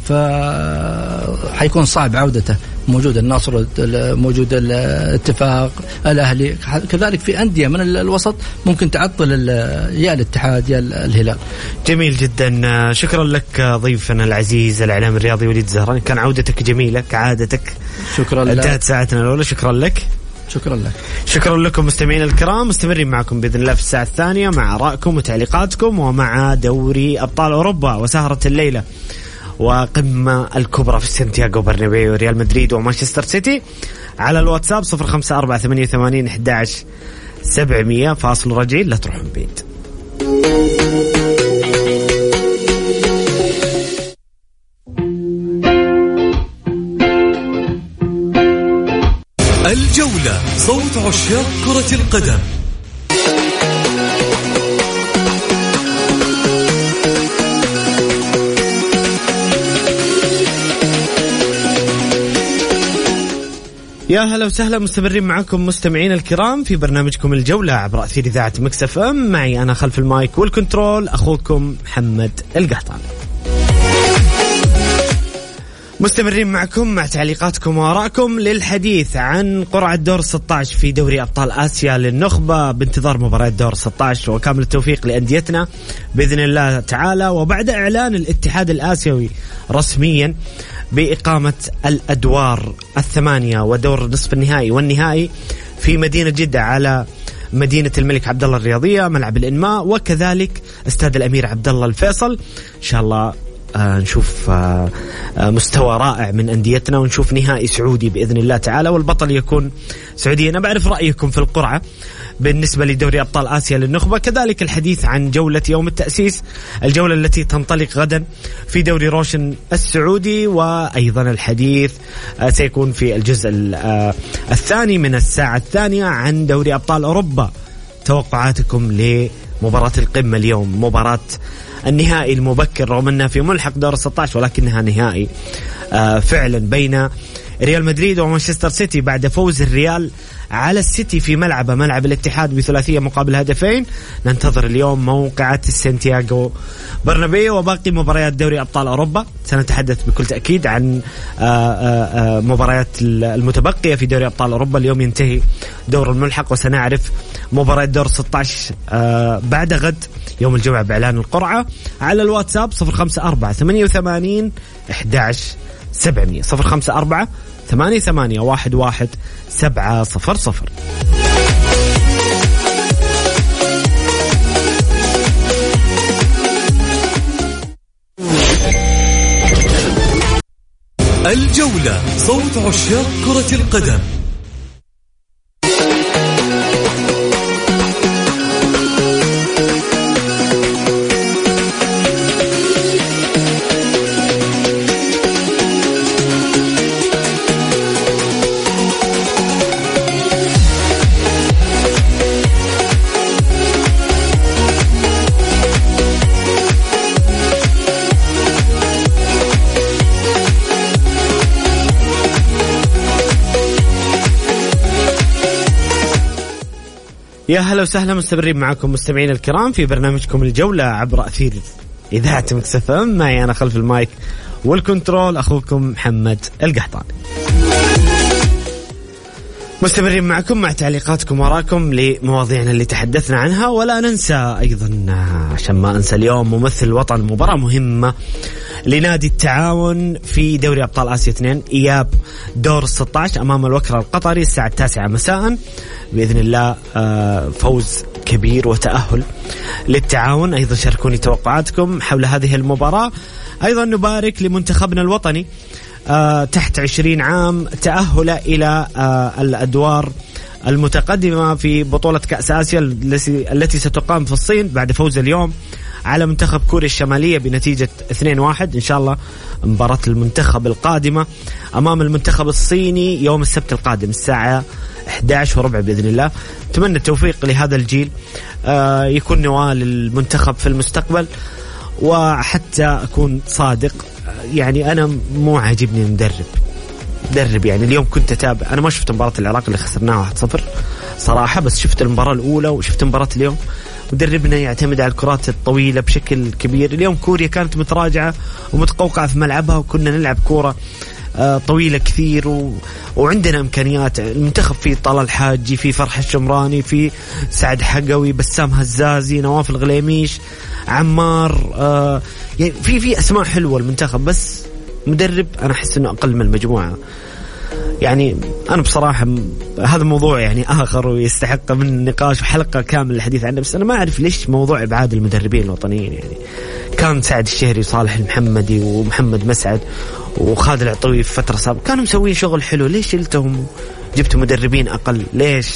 فحيكون صعب عودته. موجود النصر، موجود الاتفاق، الأهلي، كذلك في أندية من الوسط ممكن تعطل يا الاتحاد يا الهلال. جميل جدا. شكرا لك ضيفنا العزيز الإعلامي الرياضي وليد الزهراني، كان عودتك جميلة كعادتك. شكرا لك. انتهت ساعتنا الأولى. شكرا لك. شكرا لك. شكرا لكم مستمعين الكرام، مستمرين معكم بإذن الله في الساعة الثانية مع آرائكم وتعليقاتكم ومع دوري أبطال أوروبا وسهرة الليلة وقمة الكبرى في سانتياغو برنابيو ريال مدريد ومانشستر سيتي. على الواتساب 0548811700. فاصل رجيل، لا تروحون بعيد. الجولة، صوت عشاق كرة القدم. يا هلا وسهلا، مستمرين معكم مستمعين الكرام في برنامجكم الجولة عبر أثير إذاعة مكس اف ام. معي أنا خلف المايك والكنترول أخوكم محمد القحطاني. مستمرين معكم مع تعليقاتكم وآرائكم للحديث عن قرعة دور 16 في دوري أبطال آسيا للنخبة، بانتظار مباراة دور 16 وكامل التوفيق لأنديتنا بإذن الله تعالى. وبعد إعلان الاتحاد الآسيوي رسميا بإقامة الأدوار 8 ودور نصف النهائي والنهائي في مدينة جدة على مدينة الملك عبدالله الرياضية ملعب الإنماء، وكذلك استاد الأمير عبدالله الفيصل، إن شاء الله نشوف مستوى رائع من أنديتنا ونشوف نهائي سعودي بإذن الله تعالى، والبطل يكون سعودي. أنا بعرف رأيكم في القرعة بالنسبة لدوري أبطال آسيا للنخبة، كذلك الحديث عن جولة يوم التأسيس، الجولة التي تنطلق غدا في دوري روشن السعودي، وأيضا الحديث سيكون في الجزء الثاني من الساعة الثانية عن دوري أبطال أوروبا. توقعاتكم لمباراة القمة اليوم، مباراة النهائي المبكر رغم أنها في ملحق دور 16 ولكنها نهائي فعلا بين ريال مدريد ومانشستر سيتي بعد فوز الريال على السيتي في ملعب الاتحاد بثلاثية مقابل هدفين. ننتظر اليوم موقعة السانتياغو برنابيو وباقي مباريات دوري أبطال أوروبا. سنتحدث بكل تأكيد عن مباريات المتبقية في دوري أبطال أوروبا. اليوم ينتهي دور الملحق وسنعرف مباراة دور 16 بعد غد يوم الجمعة بإعلان القرعة. على الواتساب 054-88-11-700 054-88-11-700. الجولة، صوت عشاق كرة القدم. يا هلا وسهلا، مستمرين معكم مستمعين الكرام في برنامجكم الجولة عبر أثير إذاعة مكس اف ام. معي أنا خلف المايك والكنترول أخوكم محمد القحطاني. مستمرين معكم مع تعليقاتكم وراكم لمواضيعنا اللي تحدثنا عنها. ولا ننسى أيضا عشان ما أنسى اليوم ممثل الوطن، مباراة مهمة لنادي التعاون في دوري أبطال آسيا 2 إياب دور 16 أمام الوكرة القطري الساعة 9 مساء بإذن الله. فوز كبير وتأهل للتعاون. أيضا شاركوني توقعاتكم حول هذه المباراة. أيضا نبارك لمنتخبنا الوطني تحت 20 عام تأهل إلى الأدوار المتقدمة في بطولة كأس آسيا التي ستقام في الصين بعد فوز اليوم على منتخب كوريا الشمالية بنتيجة 2-1. إن شاء الله مباراة المنتخب القادمة أمام المنتخب الصيني يوم السبت القادم الساعة 11:15 بإذن الله. أتمنى التوفيق لهذا الجيل، يكون نواة للمنتخب في المستقبل. وحتى أكون صادق، يعني أنا مو عاجبني مدرب يعني اليوم كنت أتابع، أنا ما شفت مباراة العراق اللي خسرناها 1-0 صراحة، بس شفت المباراة الأولى وشفت مباراة اليوم. مدربنا يعتمد على الكرات الطويلة بشكل كبير. اليوم كوريا كانت متراجعة ومتقوقعة في ملعبها وكنا نلعب كورة طويلة كثير وعندنا إمكانيات. المنتخب فيه طلال حاجي، فيه فرح الشمراني، فيه سعد حقوي، بسام هزازي، نواف الغليميش، عمار، يعني في أسماء حلوة المنتخب، بس مدرب أنا أحس إنه أقل من المجموعة. يعني أنا بصراحة هذا موضوع يعني آخر ويستحق من نقاش وحلقة كامل الحديث عنه، بس أنا ما أعرف ليش موضوع إبعاد المدربين الوطنيين. يعني كان سعد الشهري وصالح المحمدي ومحمد مسعد وخالد العطوي في فترة سابقة كانوا مسوين شغل حلو، ليش شلتهم جبتوا مدربين أقل؟ ليش؟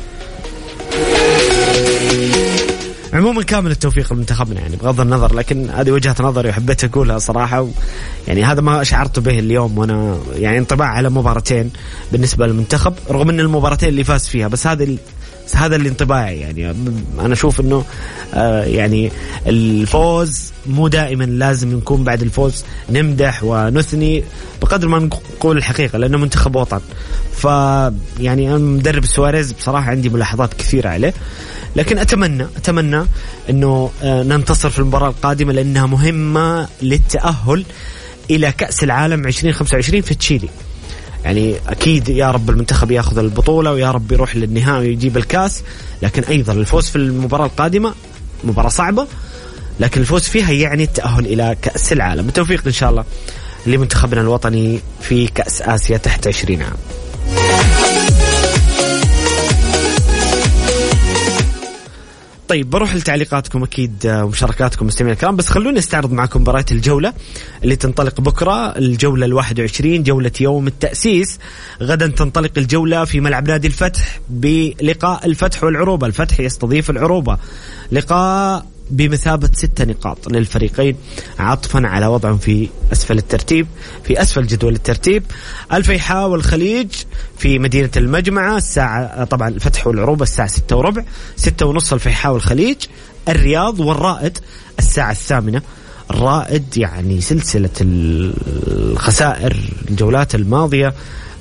عموما كامل التوفيق لمنتخبنا يعني بغض النظر، لكن هذه وجهة نظري وحبيت أقولها صراحة. يعني هذا ما شعرت به اليوم، وأنا يعني انطباع على مباراتين بالنسبة للمنتخب رغم أن المباراتين اللي فاز فيها، بس هذا اللي انطباعي. يعني أنا أشوف أنه يعني الفوز مو دائما لازم نكون بعد الفوز نمدح ونثني بقدر ما نقول الحقيقة، لأنه منتخب وطن. فيعني أنا مدرب سواريز بصراحة عندي ملاحظات كثيرة عليه، لكن أتمنى أنه ننتصر في المباراة القادمة لأنها مهمة للتأهل إلى كأس العالم 2025 في تشيلي. يعني أكيد يا رب المنتخب يأخذ البطولة ويا رب يروح للنهائي ويجيب الكاس، لكن أيضا الفوز في المباراة القادمة مباراة صعبة، لكن الفوز فيها يعني التأهل إلى كأس العالم. بالتوفيق إن شاء الله لمنتخبنا الوطني في كأس آسيا تحت 20 عام. طيب بروح لتعليقاتكم أكيد ومشاركاتكم مستمعين الكرام، بس خلوني استعرض معكم مباراة الجولة اللي تنطلق بكرة، الجولة 21 جولة يوم التأسيس. غدا تنطلق الجولة في ملعب نادي الفتح بلقاء الفتح والعروبة. الفتح يستضيف العروبة، لقاء بمثابة 6 نقاط للفريقين عطفا على وضعهم في أسفل الترتيب، في أسفل جدول الترتيب. الفيحاء والخليج في مدينة المجمعة الساعة، طبعا الفتح والعروبة الساعة 6:15، 6:30 الفيحاء والخليج. الرياض والرائد الساعة 8. الرائد يعني سلسلة الخسائر الجولات الماضية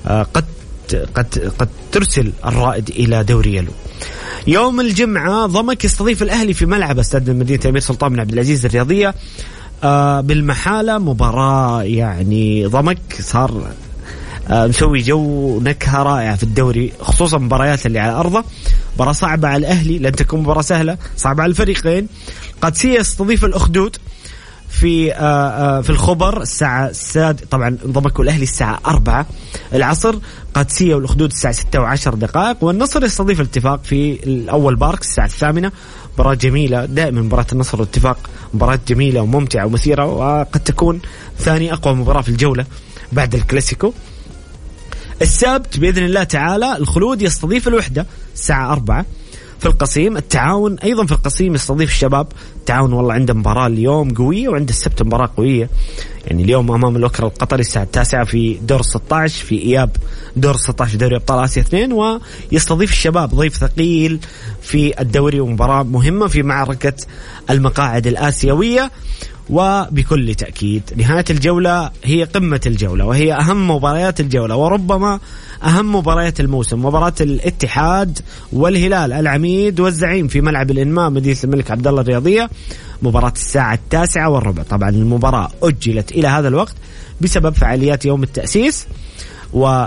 قد ترسل الرائد إلى دوري يلو. يوم الجمعة ضمك يستضيف الأهلي في ملعب استاد مدينة الأمير سلطان بن عبد العزيز الرياضية بالمحالة. مباراة يعني ضمك صار مسوي جو نكهة رائعة في الدوري، خصوصا مباريات اللي على أرضه. مباراة صعبة على الأهلي، لن تكون مباراة سهلة، صعبة على الفريقين. قادسية يستضيف الأخدود في الخبر الساعة طبعا ضمك والأهلي الساعة 4 العصر، قادسية والأخدود الساعة 6:10. والنصر يستضيف الاتفاق في الأول بارك الساعة 8. مباراة جميلة، دائما مباراة النصر والاتفاق مباراة جميلة وممتعة ومثيرة، وقد تكون ثاني أقوى مباراة في الجولة بعد الكلاسيكو. السبت بإذن الله تعالى الخلود يستضيف الوحدة الساعة 4 في القصيم. التعاون أيضا في القصيم يستضيف الشباب. التعاون والله عنده مباراة اليوم قوية، وعند السبت مباراة قوية. يعني اليوم أمام الوكر القطري الساعة 9 في دور 16 في إياب دور 16 دوري أبطال آسيا 2، ويستضيف الشباب ضيف ثقيل في الدوري، ومباراة مهمة في معركة المقاعد الآسيوية. وبكل تأكيد نهاية الجولة هي قمة الجولة، وهي أهم مباريات الجولة، وربما أهم مباريات الموسم، مباراة الاتحاد والهلال العميد والزعيم في ملعب الإنماء مدينة الملك عبد الله الرياضية، مباراة الساعة 9:15. طبعا المباراة أجلت إلى هذا الوقت بسبب فعاليات يوم التأسيس، و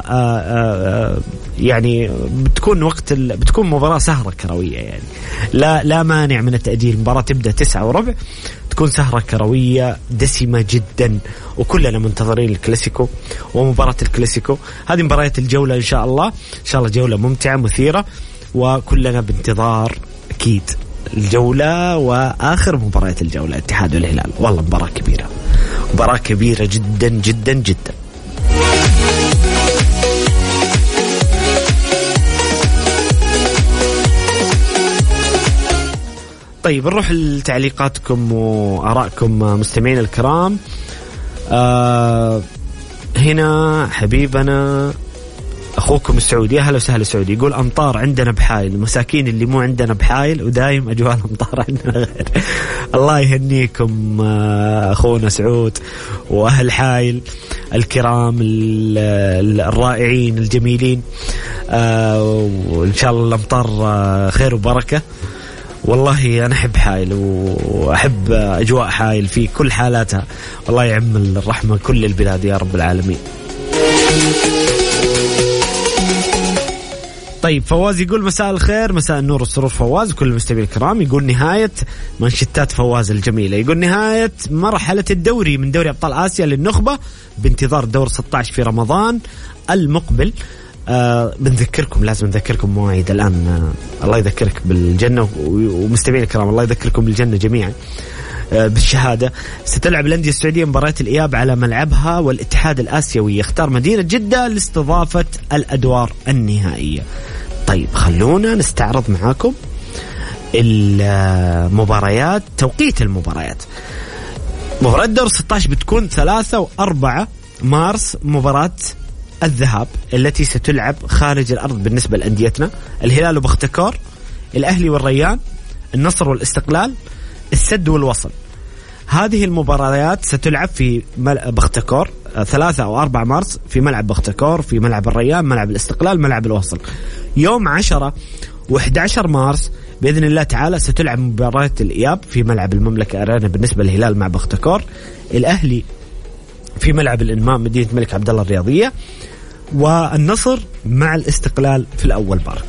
يعني بتكون مباراة سهرة كروية، يعني لا مانع من التأجيل. المباراة تبدأ 9:15، تكون سهرة كروية دسمة جدا، وكلنا منتظرين الكلاسيكو ومباراة الكلاسيكو. هذه مباريات الجولة إن شاء الله جولة ممتعة مثيرة، وكلنا بانتظار أكيد الجولة وآخر مباريات الجولة الاتحاد والهلال. والله مباراة كبيرة جدا جدا جدا. طيب نروح لتعليقاتكم وآرائكم مستمعين الكرام. هنا حبيبنا أخوكم السعودي، أهلا وسهلا سعودي، يقول أمطار عندنا بحايل، مساكين اللي مو عندنا بحايل، ودايم أجواء الأمطار عندنا غير. الله يهنيكم أخونا سعود وأهل حايل الكرام الرائعين الجميلين، وإن شاء الله الأمطار خير وبركة. والله أنا أحب حايل وأحب أجواء حايل في كل حالاتها، والله يعم الرحمة كل البلاد يا رب العالمين. طيب فواز يقول مساء الخير، مساء النور والسرور فواز وكل المستمعين الكرام. يقول نهاية منشتات فواز الجميلة، يقول نهاية مرحلة الدوري من دوري أبطال آسيا للنخبة بانتظار دور 16 في رمضان المقبل. بنذكركم، لازم نذكركم مواعيد الآن. الله يذكرك بالجنة، ومستمعين الكرام الله يذكركم بالجنة جميعا بالشهادة. ستلعب الأندية السعودية مباريات الإياب على ملعبها، والاتحاد الآسيوي يختار مدينة جدة لاستضافة الأدوار النهائية. طيب خلونا نستعرض معاكم المباريات، توقيت المباريات. مباراة دور 16 بتكون 3 و4 مارس مباراة الذهاب التي ستلعب خارج الأرض بالنسبة لأنديتنا: الهلال وبختكور، الأهلي والريان، النصر والاستقلال، السد والوصل. هذه المباريات ستلعب في بختكور 3 أو 4 مارس في ملعب بختكور، في ملعب الريان، ملعب الاستقلال، ملعب الوصل. يوم 10 و11 مارس بإذن الله تعالى ستلعب مباراة الإياب في ملعب المملكة أرينا بالنسبة للهلال مع بختكور. الأهلي في ملعب الإنماء مدينة الملك عبدالله الرياضية، والنصر مع الاستقلال في الأول بارك.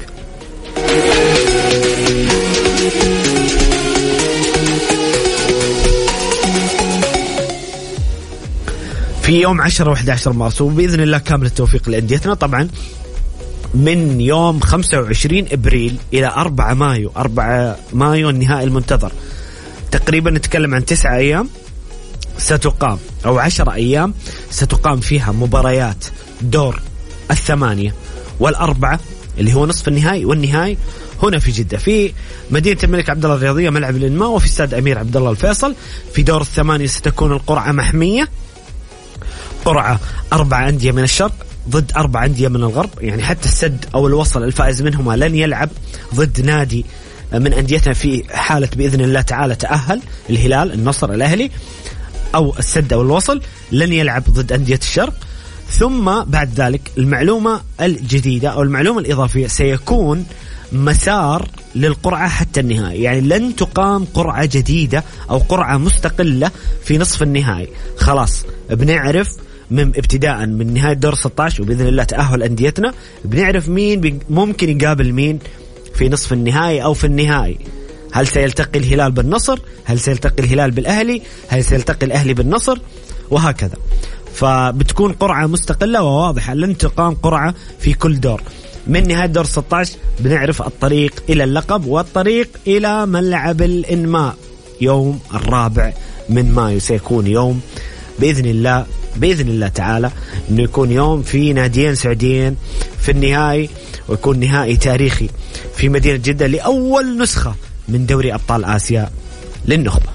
في يوم 10 و11 مارس، وبإذن الله كامل التوفيق لأنديتنا. طبعا من يوم 25 إبريل إلى 4 مايو النهائي المنتظر. تقريبا نتكلم عن 9 أيام ستقام أو 10 أيام ستقام فيها مباريات دور 8 والأربعة اللي هو نصف النهائي والنهائي هنا في جدة في مدينة الملك عبدالله الرياضية ملعب الإنماء، وفي استاد أمير عبدالله الفيصل. في دور 8 ستكون القرعة محمية، قرعة 4 أندية من الشرق ضد 4 أندية من الغرب، يعني حتى السد أو الوصل الفائز منهما لن يلعب ضد نادي من أنديتنا في حالة بإذن الله تعالى تأهل الهلال، النصر، الأهلي، أو السد أو الوصل لن يلعب ضد أندية الشرق. ثم بعد ذلك المعلومة الجديدة أو المعلومة الإضافية سيكون مسار للقرعة حتى النهائي، يعني لن تقام قرعة جديدة أو قرعة مستقلة في نصف النهائي. خلاص بنعرف من ابتداء من نهاية دور 16 وبإذن الله تأهل أنديتنا، بنعرف مين ممكن يقابل مين في نصف النهائي أو في النهائي. هل سيلتقي الهلال بالنصر؟ هل سيلتقي الهلال بالأهلي؟ هل سيلتقي الأهلي بالنصر؟ وهكذا. فبتكون قرعة مستقلة وواضحة، لن تقام قرعة في كل دور. من نهاية دور 16 بنعرف الطريق إلى اللقب والطريق إلى ملعب الإنماء. يوم 4 مايو سيكون يوم بإذن الله تعالى إنه يكون يوم في ناديين سعوديين في النهائي، ويكون نهائي تاريخي في مدينة جدة لأول نسخة من دوري أبطال آسيا للنخبة.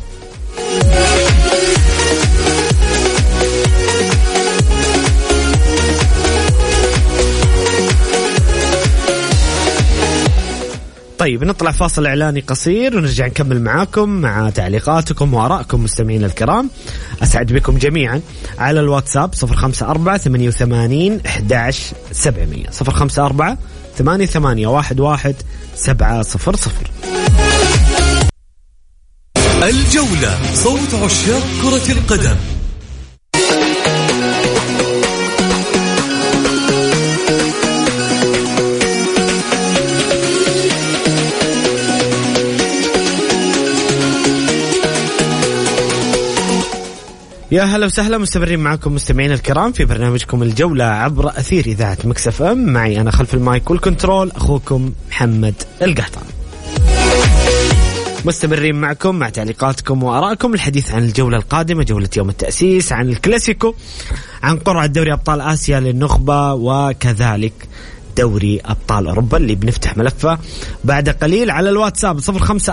طيب نطلع فاصل إعلاني قصير ونرجع نكمل معاكم مع تعليقاتكم وآرائكم مستمعين الكرام. أسعد بكم جميعا على الواتساب 054-88-11-700 054-88-11-700. الجولة، صوت عشاق كرة القدم. يا هلا وسهلا، مستمرين معكم مستمعين الكرام في برنامجكم الجولة عبر أثير إذاعة مكس اف ام. معي أنا خلف المايك والكنترول أخوكم محمد القحطان. مستمرين معكم مع تعليقاتكم وآرائكم، الحديث عن الجولة القادمة، جولة يوم التأسيس، عن الكلاسيكو، عن قرعة دوري أبطال آسيا للنخبة، وكذلك دوري أبطال أوروبا اللي بنفتح ملفه بعد قليل على الواتساب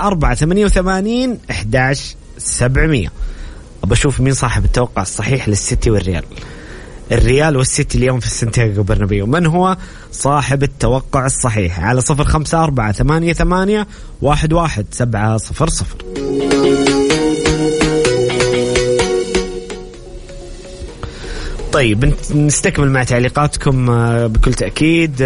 054-88-11-700. بشوف مين صاحب التوقع الصحيح للسيتي والريال. الريال والسيتي اليوم في سانتياغو برنابيو، من هو صاحب التوقع الصحيح؟ على 054-88-11-700. طيب نستكمل مع تعليقاتكم بكل تأكيد.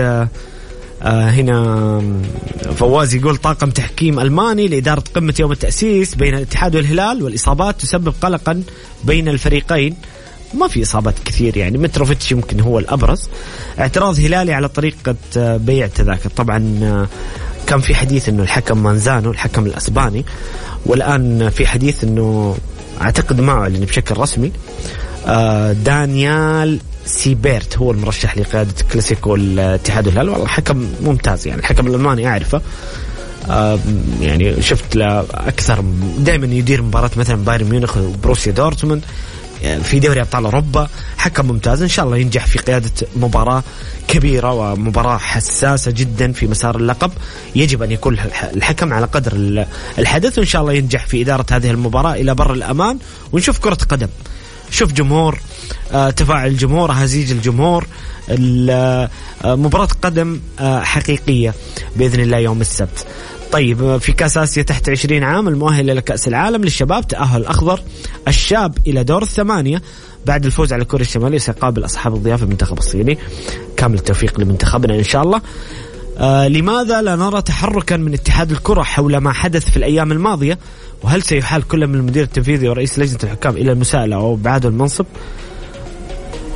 هنا فواز يقول طاقم تحكيم ألماني لإدارة قمة يوم التأسيس بين الاتحاد والهلال، والإصابات تسبب قلقا بين الفريقين. ما في إصابات كثير، يعني متروفيتش يمكن هو الأبرز. اعتراض هلالي على طريقة بيع تذاكر. طبعا كان في حديث أنه الحكم مانزانو الحكم الأسباني، والآن في حديث أنه أعتقد ما أعلن بشكل رسمي دانيال سيبيرت هو المرشح لقيادة كلاسيكو الاتحاد والهلال. والله حكم ممتاز، يعني الحكم الألماني أعرفه، يعني شفت له أكثر، دائما يدير مباراة مثلا بايرن ميونخ وبروسيا دورتموند في دوري أبطال أوروبا. حكم ممتاز، إن شاء الله ينجح في قيادة مباراة كبيرة ومباراة حساسة جدا في مسار اللقب. يجب أن يكون الحكم على قدر الحدث، وإن شاء الله ينجح في إدارة هذه المباراة إلى بر الأمان، ونشوف كرة قدم، شوف جمهور، تفاعل الجمهور، هزيج الجمهور، مباراة قدم حقيقية بإذن الله يوم السبت. طيب في كأس آسيا تحت 20 عام المؤهل إلى كأس العالم للشباب، تأهل الأخضر الشاب إلى دور 8 بعد الفوز على كوريا الشمالية، سيقابل أصحاب الضيافة المنتخب الصيني. كامل التوفيق لمنتخبنا إن شاء الله. لماذا لا نرى تحركا من اتحاد الكرة حول ما حدث في الأيام الماضية؟ وهل سيحال كل من المدير التنفيذي ورئيس لجنة الحكام إلى المساءلة أو إبعاده المنصب؟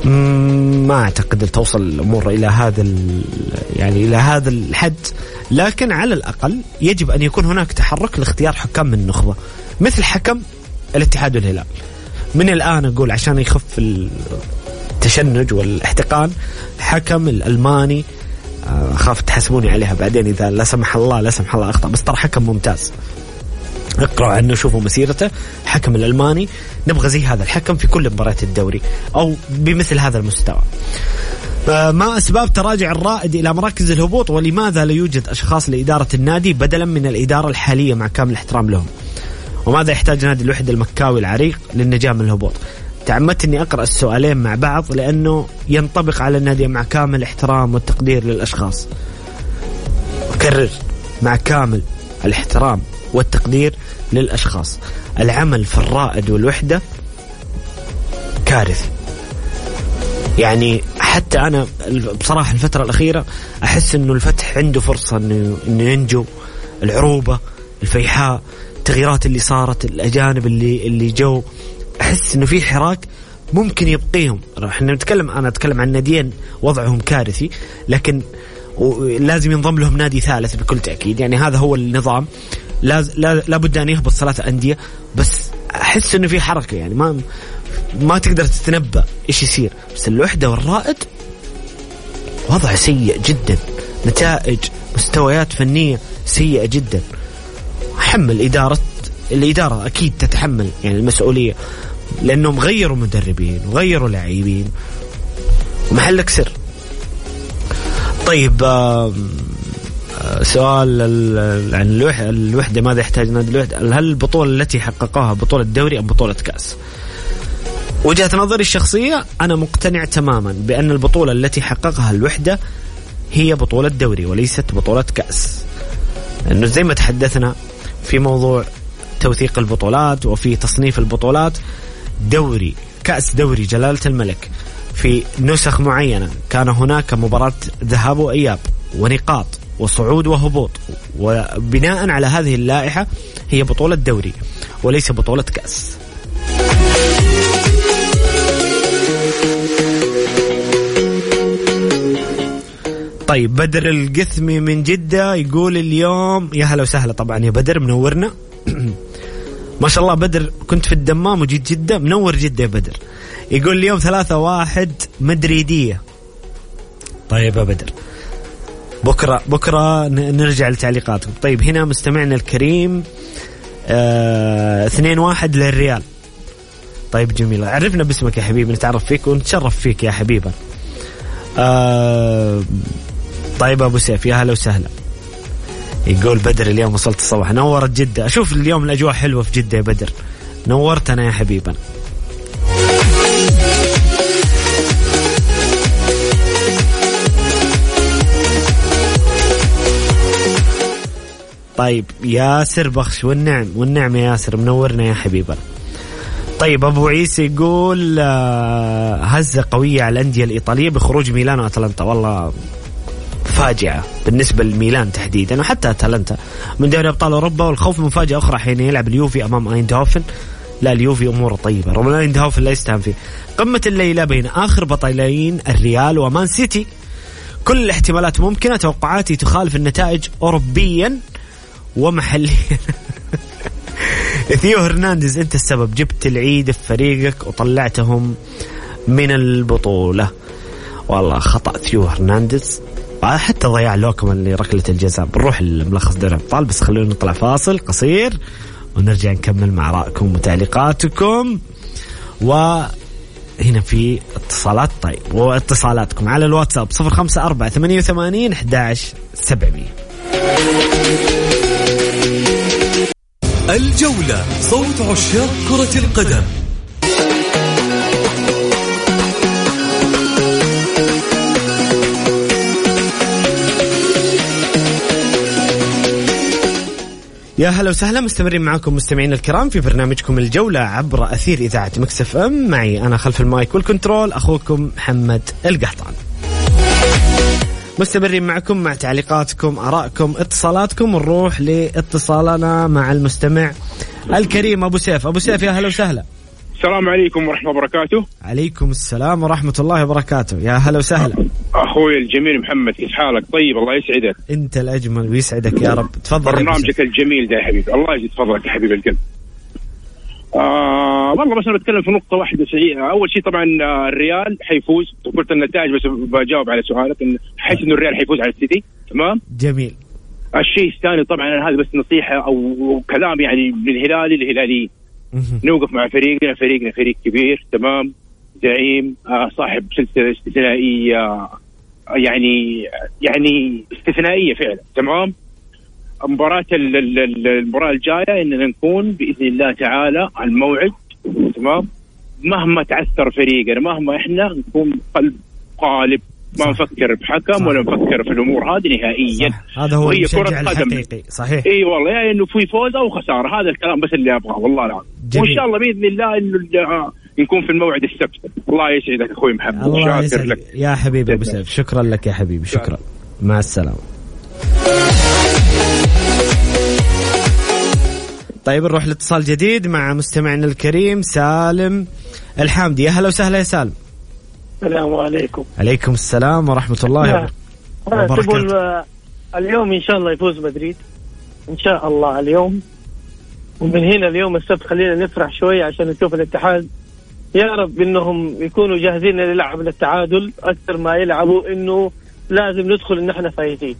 ما أعتقد توصل الأمور إلى هذا يعني إلى هذا الحد، لكن على الأقل يجب أن يكون هناك تحرك لاختيار حكام من النخبة مثل حكم الاتحاد والهلال. من الآن أقول عشان يخف التشنج والاحتقان، حكم الألماني أخاف تحسبوني عليها بعدين إذا لا سمح الله أخطأ، بس ترى حكم ممتاز، اقرأوا عنه شوفوا مسيرته. حكم الألماني نبغى زي هذا الحكم في كل مباريات الدوري أو بمثل هذا المستوى. ما أسباب تراجع الرائد إلى مراكز الهبوط، ولماذا لا يوجد أشخاص لإدارة النادي بدلا من الإدارة الحالية مع كامل الاحترام لهم؟ وماذا يحتاج نادي الوحدة المكاوي العريق للنجاة من الهبوط؟ تعمدت أني أقرأ السؤالين مع بعض لأنه ينطبق على النادي مع كامل الاحترام والتقدير للأشخاص. أكرر، مع كامل الاحترام والتقدير للأشخاص. العمل في الرائد والوحدة كارثي. يعني حتى أنا بصراحة الفترة الأخيرة أحس أنه الفتح عنده فرصة أنه ينجو. العروبة، الفيحاء، التغييرات اللي صارت، الأجانب اللي جو، أحس أنه في حراك ممكن يبقيهم. احنا أنا أتكلم عن ناديين وضعهم كارثي، لكن لازم ينضم لهم نادي ثالث بكل تأكيد. يعني هذا هو النظام، لابد أن يهبط 3 أندية، بس أحس أنه في حركة. يعني ما تقدر تتنبأ إيش يصير. بس الوحدة والرائد وضع سيء جدا، نتائج، مستويات فنية سيئة جدا. حمل الإدارة أكيد تتحمل يعني المسؤولية، لأنهم غيروا مدربين وغيروا لاعبين ومحلك سر. طيب سؤال عن الوحدة، ماذا يحتاج نادي الوحدة؟ هل البطولة التي حققوها بطولة دوري أم بطولة كأس؟ وجهة نظري الشخصية أنا مقتنع تماما بأن البطولة التي حققها الوحدة هي بطولة دوري وليست بطولة كأس، لأنه زي ما تحدثنا في موضوع توثيق البطولات وفي تصنيف البطولات، دوري، كأس دوري جلالة الملك في نسخ معينة كان هناك مباراة ذهاب وإياب ونقاط وصعود وهبوط، وبناء على هذه اللائحة هي بطولة دوري وليس بطولة كأس. طيب بدر القثمي من جدة يقول اليوم يا هلا وسهلا. طبعا يا بدر منورنا ما شاء الله. بدر كنت في الدمام وجيت جدة، منور جدة يا بدر. يقول اليوم 3-1 مدريدية. طيب يا بدر بكرة نرجع لتعليقاتكم. طيب هنا مستمعنا الكريم 2-1 للريال. طيب جميل، عرفنا باسمك يا حبيبي، نتعرف فيك ونتشرف فيك يا حبيبا. طيب أبو سيف يا هلا وسهلا. يقول بدر اليوم وصلت الصباح، نورت جدة. أشوف اليوم الأجواء حلوة في جدة يا بدر، نورتنا يا حبيبا. طيب ياسر بخش والنعم يا ياسر، منورنا يا حبيبا. طيب أبو عيسى يقول هزة قوية على الأندية الإيطالية بخروج ميلان وأتلانتا. والله فاجعة بالنسبة لميلان تحديدا وحتى أتلانتا من دوري أبطال أوروبا، والخوف من مفاجأة أخرى حين يلعب اليوفي أمام أيندهوفن. لا اليوفي أموره طيبة رغم أن أيندهوفن لا يستهان فيه. قمة الليلة بين آخر بطلين الريال ومان سيتي، كل الاحتمالات ممكنة. توقعاتي تخالف النتائج أوروبيا ومحليا. ثيو هرنانديز أنت السبب، جبت العيد في فريقك وطلعتهم من البطولة. والله خطأ ثيو هرنانديز، حتى ضياع لوكم اللي ركلة الجزاء. بنروح الملخص دوري الأبطال، بس خلونا نطلع فاصل قصير ونرجع نكمل مع آرائكم وتعليقاتكم. وهنا في اتصالات. طيب واتصالاتكم على الواتساب 0548811700. الجولة، صوت عشاق كرة القدم. يا هلا وسهلا، مستمرين معكم مستمعين الكرام في برنامجكم الجولة عبر أثير إذاعة مكس اف ام. معي أنا خلف المايك والكنترول أخوكم محمد القحطان. مستمرين معكم مع تعليقاتكم، آرائكم، اتصالاتكم. ونروح لاتصالنا مع المستمع الكريم أبو سيف. أبو سيف يا هلا وسهلا. السلام عليكم ورحمة الله وبركاته. عليكم السلام ورحمة الله وبركاته. يا هلا وسهلا أخوي الجميل محمد، كيف حالك؟ طيب الله يسعدك. أنت الأجمل ويسعدك يا رب. تفضل برنامجك الجميل ده يا حبيبي، الله يجزيك فضلك يا حبيب القلب. والله بس أنا بتكلم في نقطة واحدة سريعة. أول شيء طبعا الريال حيفوز، قلت النتائج بس بجاوب على سؤالك، إن حيث إنه الريال حيفوز على السيتي. تمام جميل. الشيء الثاني طبعا هذا بس نصيحة أو كلام يعني للهلاليين، نوقف مع فريقنا فريق كبير، تمام، زعيم، صاحب سلسلة استثنائية، يعني استثنائية فعلا، تمام. المباراة الجاية إننا نكون بإذن الله تعالى على الموعد، تمام. مهما تعثر فريقنا، مهما إحنا نكون قلب قالب، ما نفكر بحكم ولا نفكر في الأمور هذه نهائيا. هذا هو المشجع الحقيقي. صحيح. اي والله، يعني انه في فوز او خساره، هذا الكلام بس اللي ابغاه والله العظيم. وان شاء الله باذن الله انه نكون في الموعد السبت. الله يسعدك اخوي محمد. الله يسعدك يا حبيبي ابو سيف. شكرا لك يا حبيبي. شكرا. مع السلامه. طيب نروح لاتصال جديد مع مستمعنا الكريم سالم الحامدي. يا هلا وسهلا يا سالم. السلام عليكم. عليكم السلام ورحمة الله وبركاته. اليوم إن شاء الله يفوز مدريد إن شاء الله اليوم، ومن هنا اليوم السبت خلينا نفرح شوية عشان نشوف الاتحاد، يا رب إنهم يكونوا جاهزين للعب للتعادل أكثر ما يلعبوا إنه لازم ندخل إن إحنا فايزين.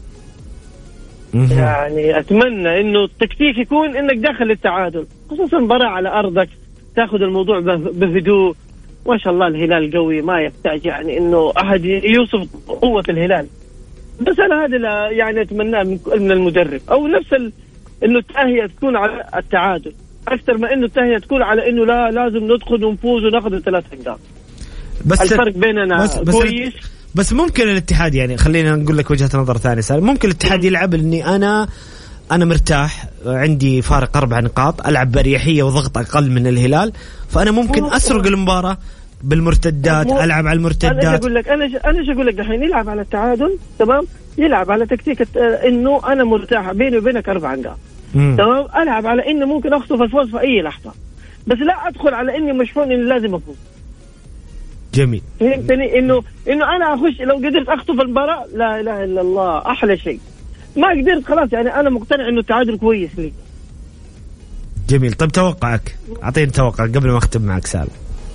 يعني أتمنى إنه التكتيك يكون إنك داخل التعادل، خصوصا مباراة على أرضك، تأخذ الموضوع بهدوء. ما شاء الله الهلال قوي، ما يحتاج يعني إنه أحد يوصف قوة الهلال، بس أنا هذا يعني أتمناه من المدرب، أو نفس إنه التأهية تكون على التعادل أكثر ما إنه التأهية تكون على إنه لا لازم ندخل ونفوز ونأخذ 3 نقاط. بس الفرق بيننا كويس. بس ممكن الاتحاد، يعني خلينا نقول لك وجهة نظر ثانية سالم، ممكن الاتحاد يلعب إني أنا مرتاح، عندي فارق 4 نقاط، ألعب بأريحية وضغط أقل من الهلال، فأنا ممكن أسرق المباراة بالمرتدات، ألعب على المرتدات. أنا أقول لك أنا أقول لك دحين يلعب على التعادل، تمام، يلعب على تكتيك إنه أنا مرتاح بيني وبينك 4 نقاط، تمام، ألعب على إنه ممكن أخطف الفوز في أي لحظة، بس لا أدخل على إني مشحون إني لازم أفوز. جميل. فهمتني؟ إنه أنا أخش لو قدرت أخطف المباراة، لا إله إلا الله، أحلى شيء. ما قدرت خلاص، يعني أنا مقتنع إنه التعادل كويس لي. جميل. طيب توقعك، أعطيني توقع قبل ما أختم معك سالم.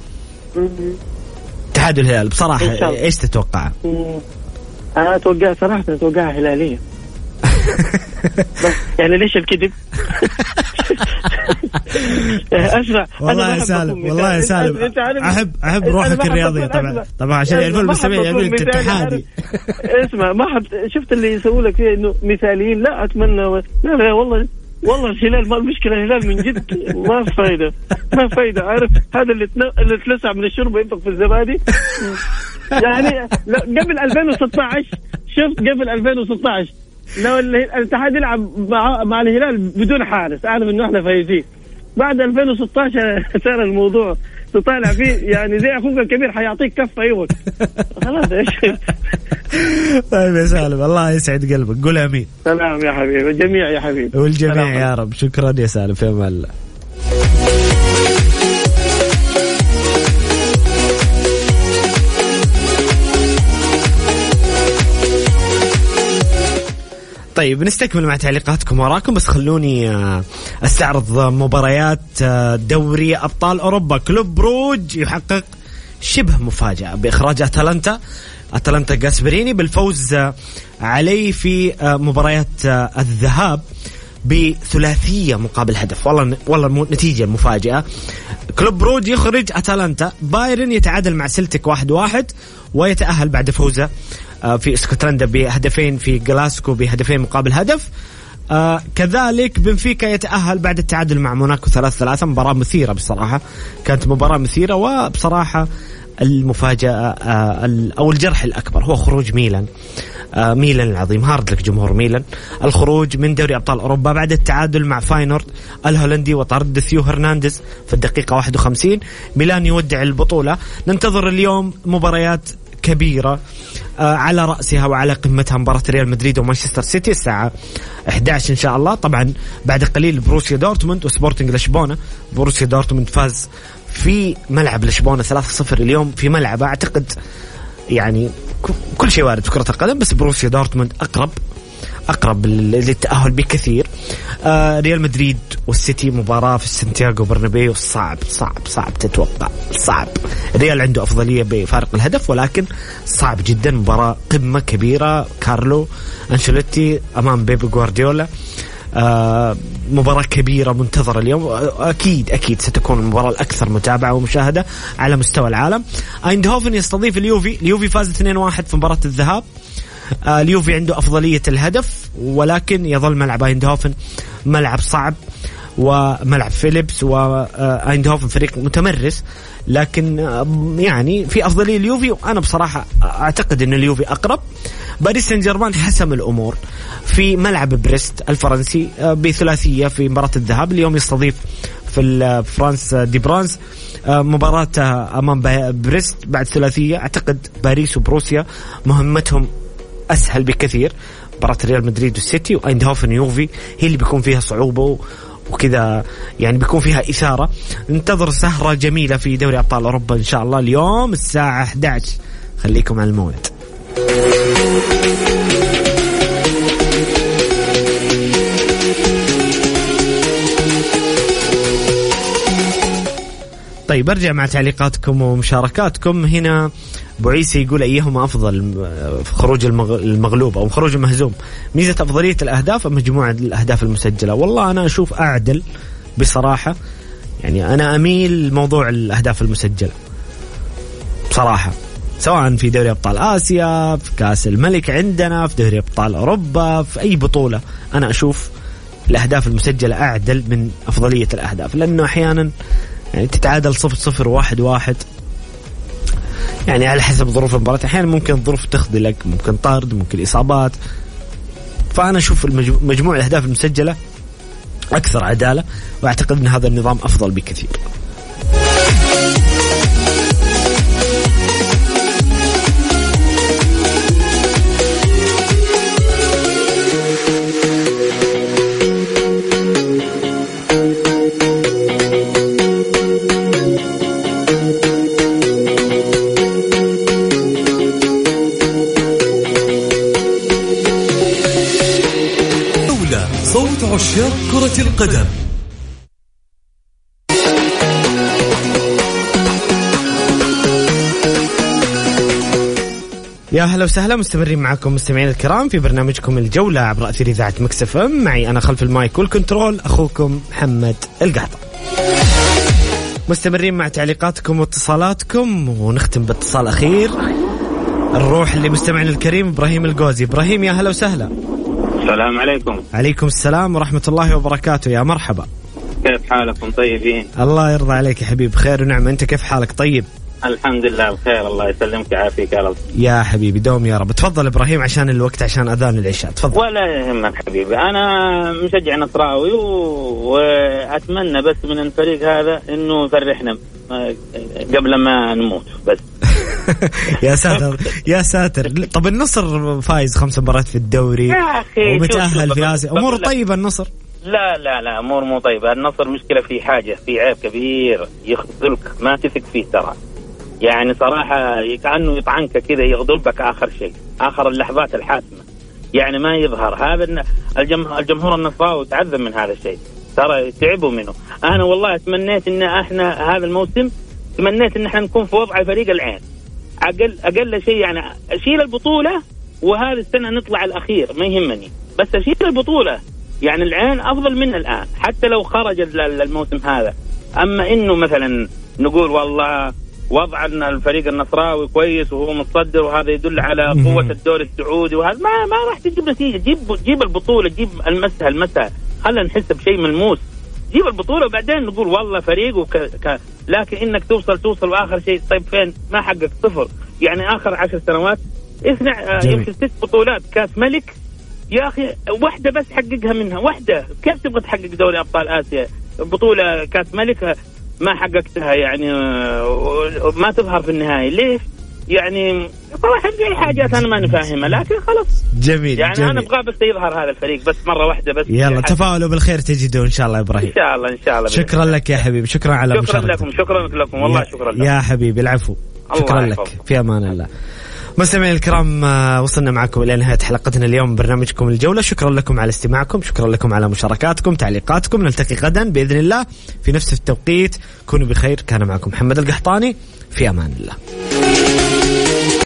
تعادل الهلال بصراحة إيش تتوقع؟ أنا أتوقع صراحة، أتوقع هلالية. يعني ليش الكذب؟ اسمع والله يا سالم احب روحك الرياضيه طبعا عشان يعرفون المستمعين يقول انت اتحادي. اسمع، ما حد شفت اللي يسووا لك فيه انه مثاليين، لا اتمنى، لا والله الهلال، ما المشكله الهلال من جد ما فايده، عارف هذا اللي اتلسع من الشرب ينفق في الزبادي. يعني قبل 2016 شفت، قبل 2016 لو الاتحاد يلعب مع الهلال بدون حارس، أعرف إنه إحنا فايزين. بعد 2016 صار الموضوع تطالع فيه، يعني زي أخوك الكبير حيعطيك كفة أي وقت. خلاص إيش. طيب يا سالم، الله يسعد قلبك، قول آمين. سلام يا حبيبي، الجميع يا حبيبي، والجميع يا رب. شكرا يا سالم، في أمان الله. طيب نستكمل مع تعليقاتكم وراكم، بس خلوني استعرض مباريات دوري أبطال أوروبا. كلوب بروج يحقق شبه مفاجأة بإخراج أتلانتا غاسبريني بالفوز عليه في مباريات الذهاب بثلاثية مقابل هدف. والله نتيجة مفاجئة. كلوب بروج يخرج أتلانتا، بايرن يتعادل مع سلتيك 1-1 ويتأهل بعد فوزه في اسكتلندا بهدفين، في جلاسكو بهدفين مقابل هدف. كذلك بنفيكا يتأهل بعد التعادل مع موناكو 3-3. مباراة مثيرة بصراحة، كانت مباراة مثيرة. وبصراحة المفاجأة أو الجرح الأكبر هو خروج ميلان العظيم، هارد لك جمهور ميلان، الخروج من دوري أبطال أوروبا بعد التعادل مع فاينورد الهولندي وطرد ثيو هرنانديز في الدقيقة 51. ميلان يودع البطولة. ننتظر اليوم مباريات كبيرة على رأسها وعلى قمتها مباراة ريال مدريد ومانشستر سيتي الساعة 11 إن شاء الله. طبعا بعد قليل بروسيا دورتموند وسبورتنج لشبونة. بروسيا دورتموند فاز في ملعب لشبونة 3-0 اليوم في ملعب أعتقد يعني كل شيء وارد في كرة القدم، بس بروسيا دورتموند أقرب للتأهل بكثير. ريال مدريد والسيتي مباراة في سانتياغو برنابيو صعب تتوقع، صعب. ريال عنده أفضلية بفارق الهدف، ولكن صعب جدا. مباراة قمة كبيرة، كارلو أنشيلوتي أمام بيب غوارديولا. مباراة كبيرة منتظرة اليوم، أكيد ستكون المباراة الأكثر متابعة ومشاهدة على مستوى العالم. ايندهوفن يستضيف اليوفي فاز 2-1 في مباراة الذهاب. اليوفي عنده أفضلية الهدف، ولكن يظل ملعب ايندهوفن ملعب صعب وملعب فيليبس، وايندهوفن فريق متمرس، لكن يعني في أفضلية اليوفي، وأنا بصراحة أعتقد أن اليوفي أقرب. باريس سان جيرمان حسم الأمور في ملعب بريست الفرنسي بثلاثية في مباراة الذهاب. اليوم يستضيف في فرانس دي برانس مباراة أمام بريست بعد ثلاثية. أعتقد باريس وبروسيا مهمتهم أسهل بكثير. مباراة ريال مدريد والسيتي وأيندهوفن يوفي هي اللي بيكون فيها صعوبة وكذا، يعني بيكون فيها إثارة. ننتظر سهرة جميلة في دوري أبطال أوروبا إن شاء الله اليوم الساعة 11. خليكم على الموعد. طيب أرجع مع تعليقاتكم ومشاركاتكم. هنا أبو عيسى يقول أيهما أفضل في خروج المغلوب أو خروج المهزوم، ميزة أفضلية الأهداف أم مجموعة الأهداف المسجلة؟ والله أنا أشوف أعدل بصراحة، يعني أنا أميل لموضوع الأهداف المسجلة بصراحة، سواء في دوري أبطال آسيا، في كأس الملك عندنا، في دوري أبطال أوروبا، في أي بطولة. أنا أشوف الأهداف المسجلة أعدل من أفضلية الأهداف، لأنه أحيانا يعني تتعادل 0-0 1-1 يعني على حسب ظروف المباراة. أحيانا ممكن الظروف تخذلك، ممكن طرد، ممكن إصابات. فأنا أشوف مجموع الأهداف المسجلة أكثر عدالة، وأعتقد أن هذا النظام أفضل بكثير. عشاق كرة القدم. يا هلا وسهلا، مستمرين معكم مستمعين الكرام في برنامجكم الجولة عبر أثير إذاعة مكس اف ام. معي أنا خلف المايك والكنترول أخوكم محمد القحطة. مستمرين مع تعليقاتكم واتصالاتكم، ونختم باتصال أخير نروح لمستمعنا الكريم إبراهيم الجوزي. إبراهيم يا هلا وسهلا. السلام عليكم. عليكم السلام ورحمة الله وبركاته. يا مرحبا، كيف حالكم؟ طيبين؟ الله يرضى عليك يا حبيب، بخير ونعمة. أنت كيف حالك؟ طيب الحمد لله بخير، الله يسلمك ويعافيك يا رب. يا حبيبي دوم يا رب. تفضل إبراهيم عشان الوقت، عشان أذان العشاء. تفضل. ولا يهمك حبيبي، أنا مشجع نصراوي وأتمنى بس من الفريق هذا إنه يفرحنا قبل ما نموت بس. يا ساتر يا ساتر. طب النصر فايز 5 مباريات في الدوري ومتأهل في آسيا، أمور طيبة النصر. لا أمور مو طيبة. النصر مشكلة في حاجة، في عيب كبير يخذلك، ما تثق فيه ترى. يعني صراحة كأنه يطعنك كذا، يغضبك آخر شيء، آخر اللحظات الحاسمة، يعني ما يظهر. هذا الجمهور النصراوي تعذب من هذا الشيء، ترى تعبوا منه. أنا والله تمنيت إن إحنا هذا الموسم، تمنيت إن إحنا نكون في وضع فريق العين، أقل شيء يعني أشيل البطولة، وهذه السنة نطلع الأخير ما يهمني، بس أشيل البطولة. يعني العين أفضل من الآن حتى لو خرج الموسم هذا. أما إنه مثلا نقول والله وضعنا الفريق النصراوي كويس وهو متصدر، وهذا يدل على قوة الدوري السعودي، وهذا ما راح تجيب نتيجة. جيب البطولة، جيب المسها، خلنا نحس بشيء ملموس. جيب البطولة وبعدين نقول والله فريق لكن إنك توصل وآخر شيء طيب فين؟ ما حقق 0. يعني آخر 10 سنوات يمكن 6 بطولات كاس ملك يا أخي، واحدة بس حققها منها، واحدة. كيف تبغى تحقق دوري أبطال آسيا؟ بطولة كاس ملك ما حققتها، يعني ما تظهر في النهاية. ليش؟ يعني صراحة في حاجات أنا ما نفهمها، لكن خلاص جميل يعني جميل. أنا أبغى بس يظهر هذا الفريق بس مرة واحدة بس. يلا تفاؤلوا بالخير تجدون إن شاء الله يا إبراهيم. إن شاء الله إن شاء الله. شكرا لك يا حبيبي، شكرا على مشاركتك. شكرا لكم والله شكرا لكم يا حبيبي العفو. شكرا لك في أمان الله. مستمعين الكرام وصلنا معكم إلى نهاية حلقتنا اليوم برنامجكم الجولة. شكرا لكم على استماعكم، شكرا لكم على مشاركاتكم تعليقاتكم. نلتقي غدا بإذن الله في نفس التوقيت. كونوا بخير. كان معكم محمد القحطاني، في أمان الله.